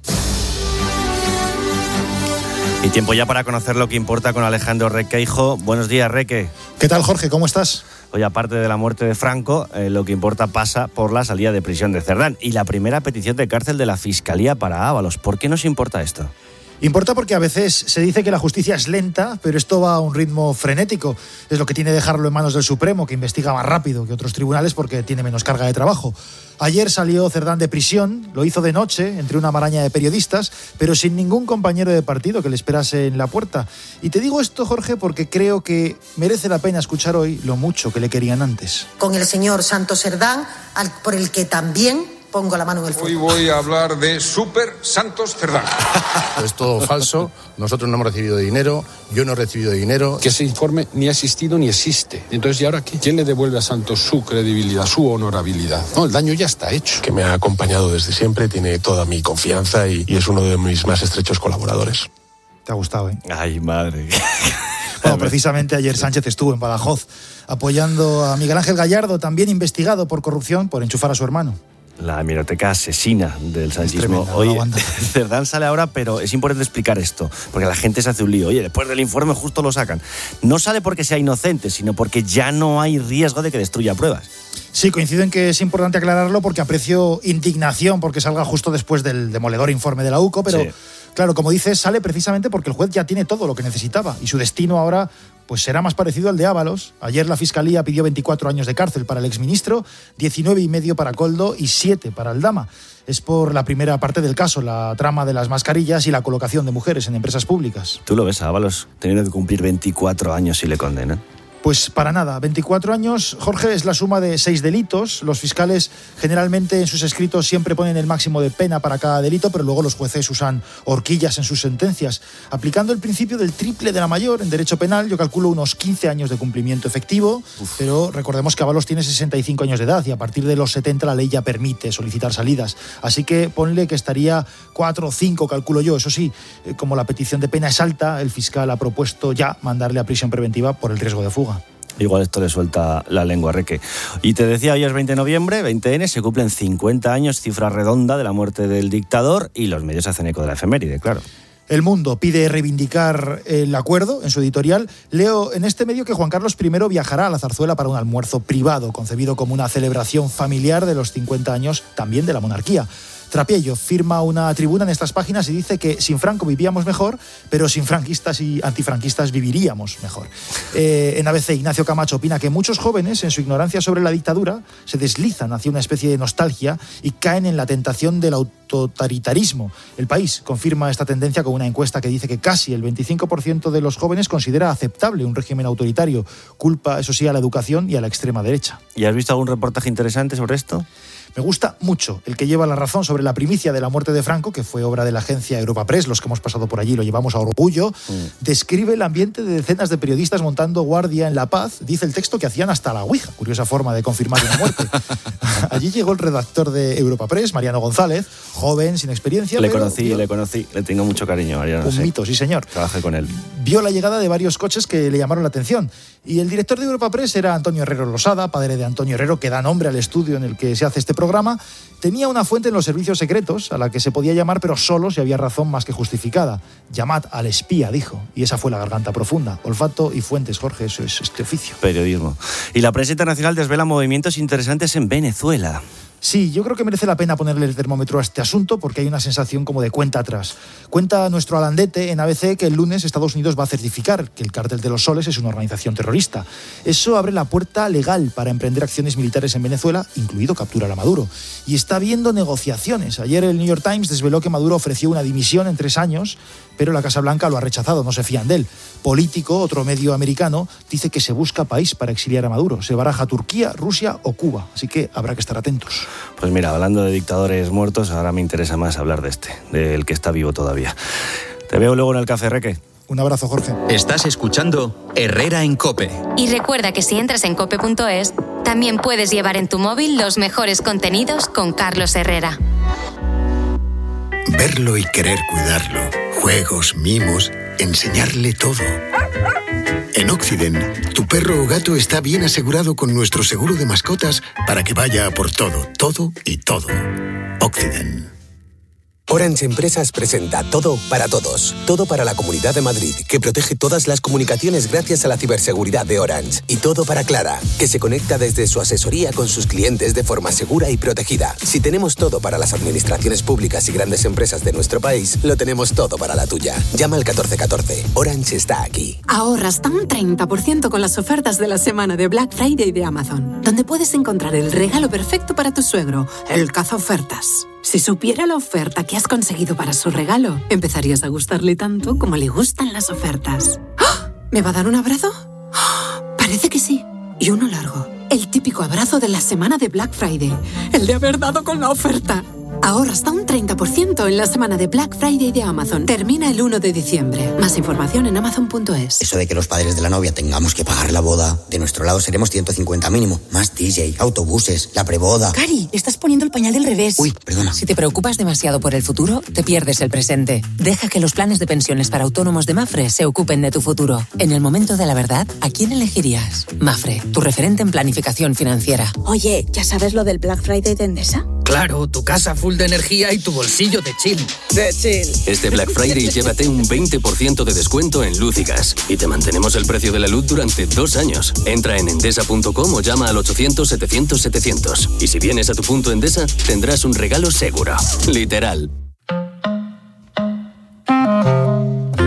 Y tiempo ya para conocer lo que importa con Alejandro Requeijo. Buenos días, Reque. ¿Qué tal, Jorge? ¿Cómo estás? Hoy, aparte de la muerte de Franco, lo que importa pasa por la salida de prisión de Cerdán y la primera petición de cárcel de la Fiscalía para Ábalos. ¿Por qué nos importa esto? Importa porque a veces se dice que la justicia es lenta, pero esto va a un ritmo frenético. Es lo que tiene dejarlo en manos del Supremo, que investiga más rápido que otros tribunales porque tiene menos carga de trabajo. Ayer salió Cerdán de prisión, lo hizo de noche, entre una maraña de periodistas, pero sin ningún compañero de partido que le esperase en la puerta. Y te digo esto, Jorge, porque creo que merece la pena escuchar hoy lo mucho que le querían antes. Con el señor Santos Cerdán, por el que también pongo la mano en el fuego. Hoy voy a hablar de Super Santos Cerdán. Es todo falso, nosotros no hemos recibido dinero, yo no he recibido dinero. Que ese informe ni ha existido ni existe. Entonces, ¿y ahora qué? ¿Quién le devuelve a Santos su credibilidad, su honorabilidad? No, el daño ya está hecho. Que me ha acompañado desde siempre, tiene toda mi confianza y es uno de mis más estrechos colaboradores. Te ha gustado, ¿eh? Ay, madre. Bueno, precisamente ayer Sánchez estuvo en Badajoz apoyando a Miguel Ángel Gallardo, también investigado por corrupción por enchufar a su hermano. La hemeroteca asesina del sanchismo. Oye, Cerdán sale ahora, pero es importante explicar esto, porque la gente se hace un lío. Oye, después del informe justo lo sacan. No sale porque sea inocente, sino porque ya no hay riesgo de que destruya pruebas. Sí, coincido en que es importante aclararlo porque aprecio indignación porque salga justo después del demoledor informe de la UCO, pero sí. Claro, como dices, sale precisamente porque el juez ya tiene todo lo que necesitaba y su destino ahora pues será más parecido al de Ábalos. Ayer la Fiscalía pidió 24 años de cárcel para el exministro, 19,5 para Koldo y 7 para Aldama. Es por la primera parte del caso, la trama de las mascarillas y la colocación de mujeres en empresas públicas. ¿Tú lo ves a Ábalos teniendo que cumplir 24 años si le condenan? Pues para nada, 24 años, Jorge, es la suma de 6 delitos. Los fiscales generalmente en sus escritos siempre ponen el máximo de pena para cada delito, pero luego los jueces usan horquillas en sus sentencias. Aplicando el principio del triple de la mayor en derecho penal, yo calculo unos 15 años de cumplimiento efectivo, pero recordemos que Ábalos tiene 65 años de edad y a partir de los 70 la ley ya permite solicitar salidas. Así que ponle que estaría 4 o 5, calculo yo. Eso sí, como la petición de pena es alta, el fiscal ha propuesto ya mandarle a prisión preventiva por el riesgo de fuga. Igual esto le suelta la lengua, Reque. Y te decía, hoy es 20 de noviembre, 20N, se cumplen 50 años, cifra redonda de la muerte del dictador, y los medios hacen eco de la efeméride, claro. El Mundo pide reivindicar el acuerdo en su editorial. Leo en este medio que Juan Carlos I viajará a la Zarzuela para un almuerzo privado, concebido como una celebración familiar de los 50 años también de la monarquía. Trapiello firma una tribuna en estas páginas y dice que sin Franco vivíamos mejor, pero sin franquistas y antifranquistas viviríamos mejor. En ABC, Ignacio Camacho opina que muchos jóvenes, en su ignorancia sobre la dictadura, se deslizan hacia una especie de nostalgia y caen en la tentación del autoritarismo. El País confirma esta tendencia con una encuesta que dice que casi el 25% de los jóvenes considera aceptable un régimen autoritario. Culpa, eso sí, a la educación y a la extrema derecha. ¿Y has visto algún reportaje interesante sobre esto? Me gusta mucho el que lleva la razón sobre la primicia de la muerte de Franco, que fue obra de la agencia Europa Press, los que hemos pasado por allí lo llevamos a orgullo. Describe el ambiente de decenas de periodistas montando guardia en La Paz. Dice el texto que hacían hasta la ouija, curiosa forma de confirmar una muerte. Allí llegó el redactor de Europa Press, Mariano González, joven, sin experiencia. Le conocí, le tengo mucho cariño, Mariano. Un mito, sí señor. Trabajé con él. Vio la llegada de varios coches que le llamaron la atención. Y el director de Europa Press era Antonio Herrero Losada, padre de Antonio Herrero, que da nombre al estudio en el que se hace este programa. Tenía una fuente en los servicios secretos a la que se podía llamar, pero solo si había razón más que justificada. Llamad al espía, dijo. Y esa fue la garganta profunda. Olfato y fuentes, Jorge, eso es este oficio. Periodismo. Y la prensa internacional desvela movimientos interesantes en Venezuela. Sí, yo creo que merece la pena ponerle el termómetro a este asunto porque hay una sensación como de cuenta atrás. Cuenta nuestro Alandete en ABC que el lunes Estados Unidos va a certificar que el Cártel de los Soles es una organización terrorista. Eso abre la puerta legal para emprender acciones militares en Venezuela, incluido capturar a Maduro. Y está habiendo negociaciones. Ayer el New York Times desveló que Maduro ofreció una dimisión en 3 años, pero la Casa Blanca lo ha rechazado, no se fían de él. Político, otro medio americano, dice que se busca país para exiliar a Maduro. Se baraja Turquía, Rusia o Cuba, así que habrá que estar atentos. Pues mira, hablando de dictadores muertos, ahora me interesa más hablar de del que está vivo todavía. Te veo luego en el café, Reque. Un abrazo, Jorge. Estás escuchando Herrera en COPE. Y recuerda que si entras en cope.es, también puedes llevar en tu móvil los mejores contenidos con Carlos Herrera. Verlo y querer cuidarlo. Juegos, mimos, enseñarle todo. En Occident, tu perro o gato está bien asegurado con nuestro seguro de mascotas para que vaya a por todo, todo y todo. Occident. Orange Empresas presenta Todo para Todos. Todo para la Comunidad de Madrid, que protege todas las comunicaciones gracias a la ciberseguridad de Orange. Y todo para Clara, que se conecta desde su asesoría con sus clientes de forma segura y protegida. Si tenemos todo para las administraciones públicas y grandes empresas de nuestro país, lo tenemos todo para la tuya. Llama al 1414. Orange está aquí. Ahorra hasta un 30% con las ofertas de la semana de Black Friday de Amazon, donde puedes encontrar el regalo perfecto para tu suegro, el cazaofertas. Si supiera la oferta que has conseguido para su regalo, empezarías a gustarle tanto como le gustan las ofertas. ¡Oh! ¿Me va a dar un abrazo? ¡Oh! Parece que sí. Y uno largo. El típico abrazo de la semana de Black Friday. El de haber dado con la oferta. Ahorra hasta un 30% en la semana de Black Friday de Amazon. Termina el 1 de diciembre. Más información en Amazon.es. Eso de que los padres de la novia tengamos que pagar la boda, de nuestro lado seremos 150 mínimo. Más DJ, autobuses, la preboda. Cari, estás poniendo el pañal del revés. Uy, perdona. Si te preocupas demasiado por el futuro, te pierdes el presente. Deja que los planes de pensiones para autónomos de Mafre se ocupen de tu futuro. En el momento de la verdad, ¿a quién elegirías? Mafre, tu referente en planificación financiera. Oye, ¿ya sabes lo del Black Friday de Endesa? Claro, tu casa full de energía y tu bolsillo de chill. De chill. Este Black Friday llévate un 20% de descuento en luz y gas. Y te mantenemos el precio de la luz durante 2 años. Entra en endesa.com o llama al 800-700-700. Y si vienes a tu punto Endesa, tendrás un regalo seguro. Literal.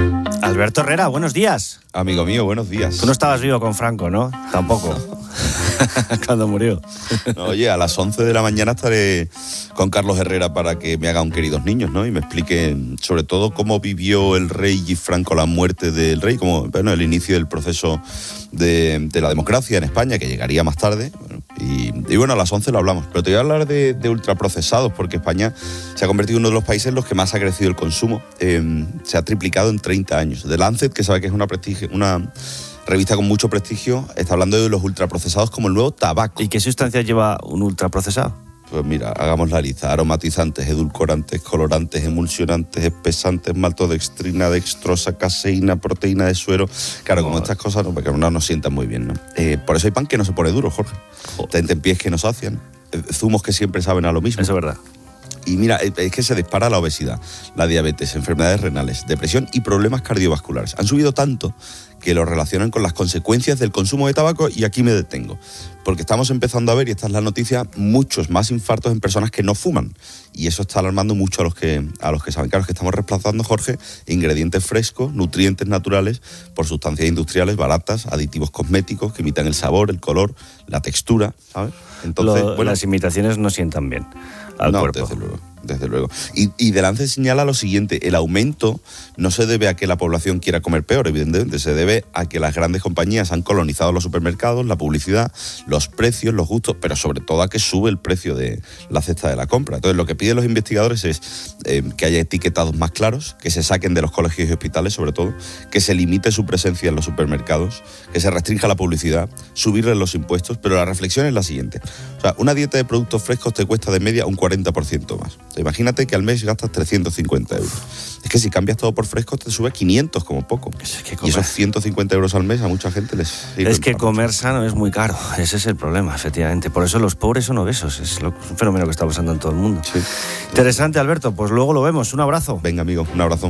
Alberto Herrera, buenos días. Amigo mío, buenos días. Tú no estabas vivo con Franco, ¿no? Tampoco. Cuando murió. No, oye, a las 11 de la mañana estaré con Carlos Herrera para que me haga un Queridos Niños, ¿no? Y me explique sobre todo cómo vivió el rey y Franco la muerte del rey, como el inicio del proceso de la democracia en España, que llegaría más tarde. Y bueno, a las 11 lo hablamos. Pero te voy a hablar de ultraprocesados, porque España se ha convertido en uno de los países en los que más ha crecido el consumo. Se ha triplicado en 30 años. The Lancet, que sabe que es una revista con mucho prestigio, está hablando de los ultraprocesados como el nuevo tabaco. ¿Y qué sustancias lleva un ultraprocesado? Pues mira, hagamos la lista: aromatizantes, edulcorantes, colorantes, emulsionantes, espesantes, maltodextrina, dextrosa, caseína, proteína de suero. Claro, como estas cosas porque no nos sientan muy bien, ¿no? Por eso hay pan que no se pone duro, Jorge. Tentempiés que nos sacian, zumos que siempre saben a lo mismo. Eso es verdad. Y mira, es que se dispara la obesidad, la diabetes, enfermedades renales, depresión y problemas cardiovasculares. Han subido tanto que lo relacionan con las consecuencias del consumo de tabaco, y aquí me detengo. Porque estamos empezando a ver, y esta es la noticia, muchos más infartos en personas que no fuman. Y eso está alarmando mucho a los que saben. Claro, es que estamos reemplazando, Jorge, ingredientes frescos, nutrientes naturales, por sustancias industriales baratas, aditivos cosméticos que imitan el sabor, el color, la textura, ¿sabes? Entonces, las imitaciones no sientan bien al cuerpo. Desde luego. Y The Lancet señala lo siguiente: el aumento no se debe a que la población quiera comer peor, evidentemente, se debe a que las grandes compañías han colonizado los supermercados, la publicidad, los precios, los gustos, pero sobre todo a que sube el precio de la cesta de la compra. Entonces, lo que piden los investigadores es que haya etiquetados más claros, que se saquen de los colegios y hospitales, sobre todo, que se limite su presencia en los supermercados, que se restrinja la publicidad, subirle los impuestos, pero la reflexión es la siguiente. O sea, una dieta de productos frescos te cuesta de media un 40% más. Imagínate que al mes gastas 350 euros. Es que si cambias todo por frescos te sube 500 como poco. Y esos 150 euros al mes a mucha gente les sirven. Es que comer sano es muy caro. Ese es el problema, efectivamente. Por eso los pobres son obesos. Es un fenómeno que está pasando en todo el mundo. Sí. Interesante, Alberto. Pues luego lo vemos. Un abrazo. Venga, amigo. Un abrazo.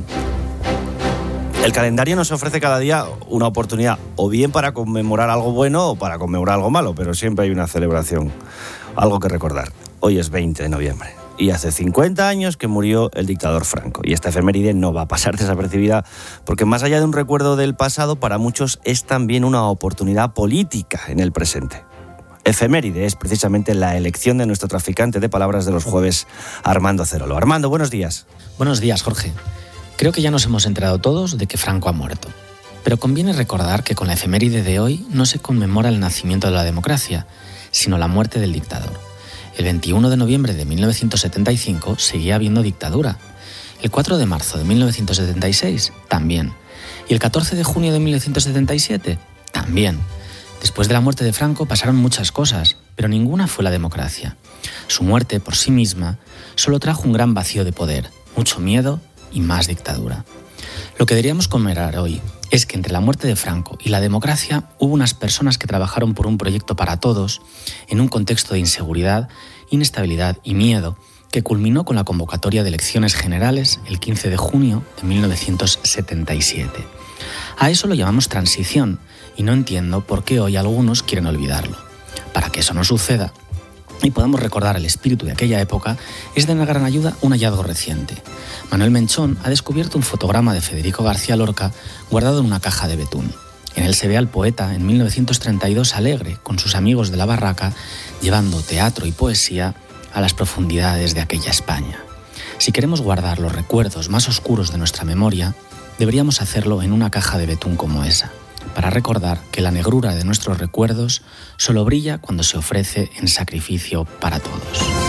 El calendario nos ofrece cada día una oportunidad, o bien para conmemorar algo bueno o para conmemorar algo malo, pero siempre hay una celebración, algo que recordar. Hoy es 20 de noviembre. Y hace 50 años que murió el dictador Franco. Y esta efeméride no va a pasar desapercibida, porque más allá de un recuerdo del pasado, para muchos es también una oportunidad política en el presente. Efeméride es precisamente la elección de nuestro traficante de palabras de los jueves, Armando Cerolo. Armando, buenos días. Buenos días, Jorge. Creo que ya nos hemos enterado todos de que Franco ha muerto. Pero conviene recordar que con la efeméride de hoy no se conmemora el nacimiento de la democracia, sino la muerte del dictador. El 21 de noviembre de 1975 seguía habiendo dictadura. El 4 de marzo de 1976 también. Y el 14 de junio de 1977 también. Después de la muerte de Franco pasaron muchas cosas, pero ninguna fue la democracia. Su muerte por sí misma solo trajo un gran vacío de poder, mucho miedo y más dictadura. Lo que deberíamos conmemorar hoy es que entre la muerte de Franco y la democracia hubo unas personas que trabajaron por un proyecto para todos en un contexto de inseguridad, inestabilidad y miedo que culminó con la convocatoria de elecciones generales el 15 de junio de 1977. A eso lo llamamos transición y no entiendo por qué hoy algunos quieren olvidarlo. Para que eso no suceda y podamos recordar el espíritu de aquella época, es de una gran ayuda un hallazgo reciente. Manuel Menchón ha descubierto un fotograma de Federico García Lorca guardado en una caja de betún. En él se ve al poeta en 1932 alegre con sus amigos de la barraca, llevando teatro y poesía a las profundidades de aquella España. Si queremos guardar los recuerdos más oscuros de nuestra memoria, deberíamos hacerlo en una caja de betún como esa, para recordar que la negrura de nuestros recuerdos solo brilla cuando se ofrece en sacrificio para todos.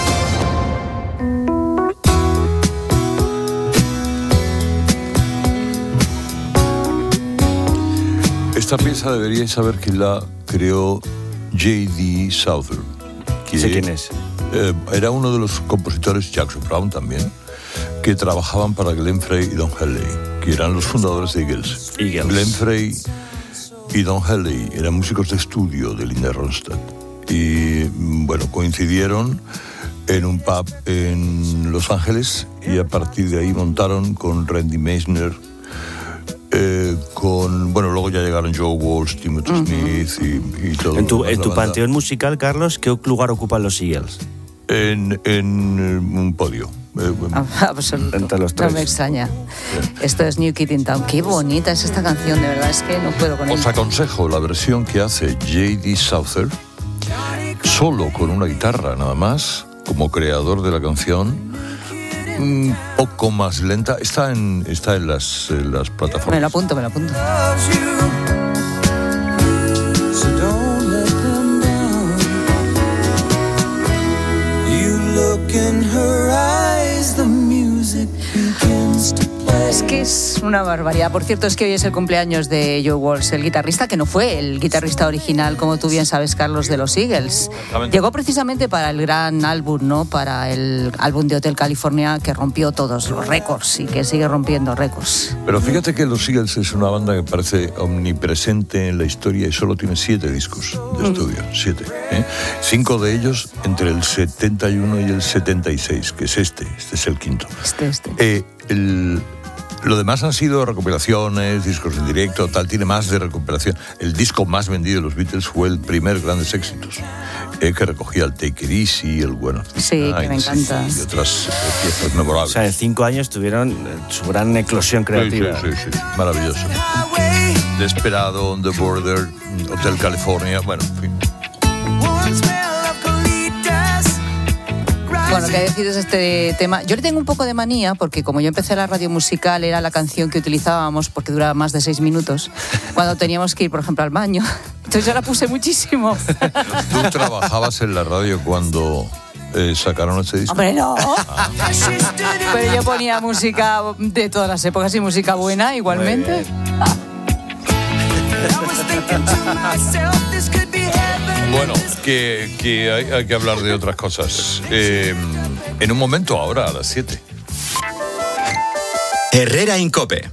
Esta pieza deberíais saber que la creó J.D. Souther. ¿Sé quién es? Era uno de los compositores, Jackson Browne también, que trabajaban para Glenn Frey y Don Henley, que eran los fundadores de Eagles. Glenn Frey y Don Henley eran músicos de estudio de Linda Ronstadt. Y bueno, coincidieron en un pub en Los Ángeles y a partir de ahí montaron con Randy Meisner, luego ya llegaron Joe Walsh, Timothy Smith y todo. En tu panteón musical, Carlos, ¿qué lugar ocupan los Eagles? En un podio. Absoluto. Entre los tres. No me extraña. Esto es New Kid in Town. Qué bonita es esta canción, de verdad, es que no puedo con ella. Os aconsejo la versión que hace J.D. Souther, solo con una guitarra nada más, como creador de la canción, un poco más lenta. Está en las plataformas. Me lo apunto. Es que es una barbaridad. Por cierto, es que hoy es el cumpleaños de Joe Walsh, el guitarrista, que no fue el guitarrista original, como tú bien sabes, Carlos, de los Eagles. Llegó precisamente para el gran álbum, ¿no? Para el álbum de Hotel California, que rompió todos los récords y que sigue rompiendo récords. Pero fíjate que los Eagles es una banda que parece omnipresente en la historia y solo tiene 7 discos de estudio. 7. 5 de ellos entre el 71 y el 76, que es este es el quinto. Lo demás han sido recopilaciones, discos en directo, tal, tiene más de recuperación. El disco más vendido de los Beatles fue el primer Grandes Éxitos, que recogía el Take It Easy, el One of the Sí, Nights, que me encanta. y otras piezas memorables. O sea, en 5 años tuvieron su gran eclosión creativa. Sí, maravilloso. Desperado, On the Border, Hotel California, bueno, en fin. Bueno, ¿qué decides este tema? Yo le tengo un poco de manía porque como yo empecé la radio musical era la canción que utilizábamos porque duraba más de 6 minutos cuando teníamos que ir, por ejemplo, al baño. Entonces yo la puse muchísimo. ¿Tú trabajabas en la radio cuando sacaron ese disco? ¡Hombre, no! Pero yo ponía música de todas las épocas y música buena igualmente. Bueno, que hay que hablar de otras cosas. En un momento ahora, a las 7. Herrera Incope.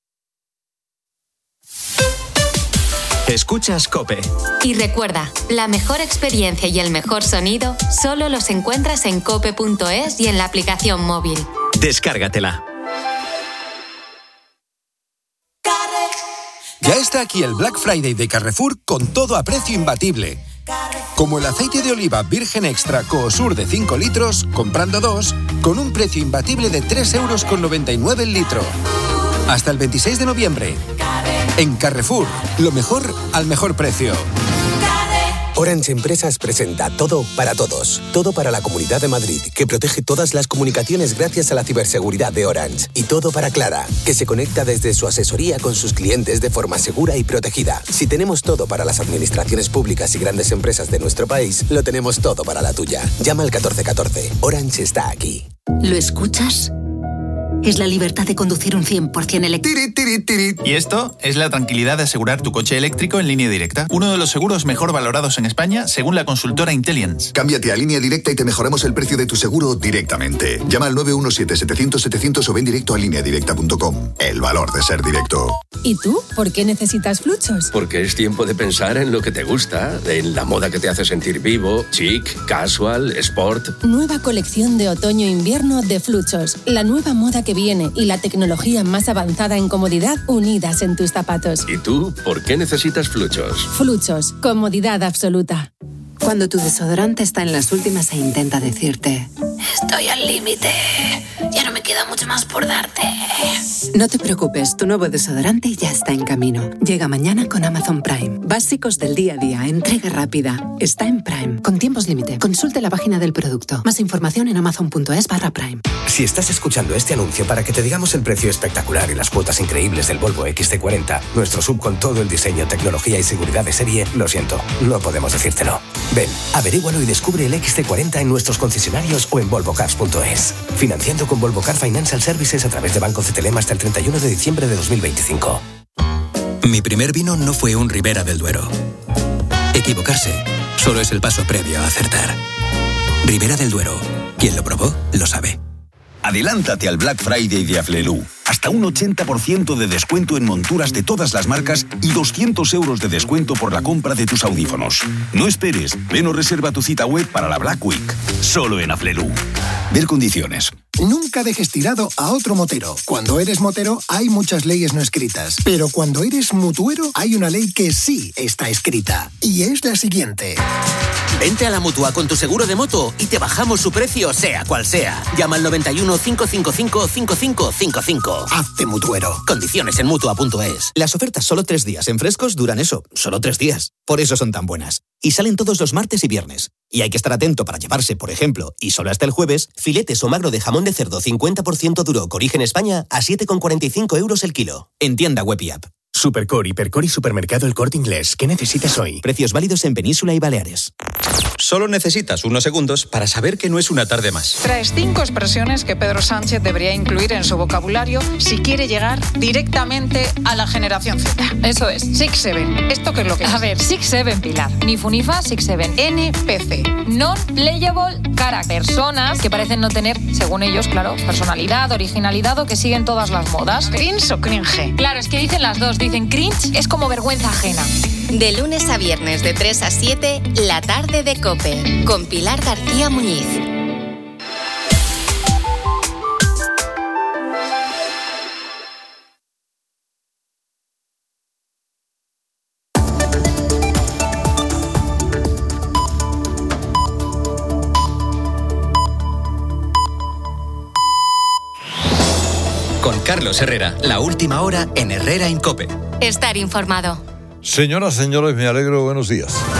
Escuchas COPE. Y recuerda, la mejor experiencia y el mejor sonido solo los encuentras en cope.es y en la aplicación móvil. Descárgatela. Ya está aquí el Black Friday de Carrefour con todo a precio imbatible. Como el aceite de oliva virgen extra Coosur de 5 litros, comprando 2, con un precio imbatible de 3,99 € el litro. Hasta el 26 de noviembre. En Carrefour, lo mejor al mejor precio. Orange Empresas presenta Todo para Todos. Todo para la Comunidad de Madrid, que protege todas las comunicaciones gracias a la ciberseguridad de Orange. Y todo para Clara, que se conecta desde su asesoría con sus clientes de forma segura y protegida. Si tenemos todo para las administraciones públicas y grandes empresas de nuestro país, lo tenemos todo para la tuya. Llama al 1414. Orange está aquí. ¿Lo escuchas? Es la libertad de conducir un 100% eléctrico. Y esto es la tranquilidad de asegurar tu coche eléctrico en Línea Directa. Uno de los seguros mejor valorados en España, según la consultora Intelliance. Cámbiate a Línea Directa y te mejoramos el precio de tu seguro directamente. Llama al 917-700-700 o ven directo a lineadirecta.com. El valor de ser directo. ¿Y tú? ¿Por qué necesitas Fluchos? Porque es tiempo de pensar en lo que te gusta, en la moda que te hace sentir vivo, chic, casual, sport. Nueva colección de otoño-invierno de Fluchos. La nueva moda que viene y la tecnología más avanzada en comodidad unidas en tus zapatos. ¿Y tú, por qué necesitas Fluchos? Fluchos, comodidad absoluta. Cuando tu desodorante está en las últimas e intenta decirte: Estoy al límite. Ya no me queda mucho más por darte. No te preocupes, tu nuevo desodorante ya está en camino. Llega mañana con Amazon Prime. Básicos del día a día, entrega rápida. Está en Prime, con tiempos límite. Consulte la página del producto. Más información en amazon.es/Prime. Si estás escuchando este anuncio para que te digamos el precio espectacular y las cuotas increíbles del Volvo XC40, nuestro sub con todo el diseño, tecnología y seguridad de serie, lo siento, no podemos decírtelo. Ven, averígualo y descubre el XC40 en nuestros concesionarios o en volvocars.es. Financiando con Volvo Car Financial Services a través de Banco CTLM hasta el 31 de diciembre de 2025. Mi primer vino no fue un Ribera del Duero. Equivocarse solo es el paso previo a acertar. Ribera del Duero. Quien lo probó, lo sabe. Adelántate al Black Friday de Aflelu. Hasta un 80% de descuento en monturas de todas las marcas y 200 € de descuento por la compra de tus audífonos. No esperes, ven o reserva tu cita web para la Black Week. Solo en Aflelu. Ver condiciones. Nunca dejes tirado a otro motero. Cuando eres motero hay muchas leyes no escritas, pero cuando eres mutuero hay una ley que sí está escrita y es la siguiente. Vente a la Mutua con tu seguro de moto y te bajamos su precio, sea cual sea. Llama al 91 555 5555. Hazte mutuero. Condiciones en Mutua.es. Las ofertas solo 3 días en Frescos duran eso, solo 3 días. Por eso son tan buenas. Y salen todos los martes y viernes. Y hay que estar atento para llevarse, por ejemplo, y solo hasta el jueves, filetes o magro de jamón de cerdo 50% duro con origen España a 7,45 € el kilo. En tienda web y app. Supercor, Hipercor y Supermercado El Corte Inglés. ¿Qué necesitas hoy? Precios válidos en Península y Baleares. Solo necesitas unos segundos para saber que no es una tarde más. Traes 5 expresiones que Pedro Sánchez debería incluir en su vocabulario si quiere llegar directamente a la generación Z. Eso es. 6-7. ¿Esto qué es lo que es? A ver, 6-7, Pilar. Ni funifa, 6-7. NPC. Non-playable character. Personas que parecen no tener, según ellos, claro, personalidad, originalidad o que siguen todas las modas. ¿Cringe o cringe? Claro, es que dicen las dos. Dicen cringe es como vergüenza ajena. De lunes a viernes de 3 a 7, La Tarde de COPE, con Pilar García Muñiz. Con Carlos Herrera, la última hora en Herrera en COPE. Estar informado. Señoras, señores, me alegro. Buenos días.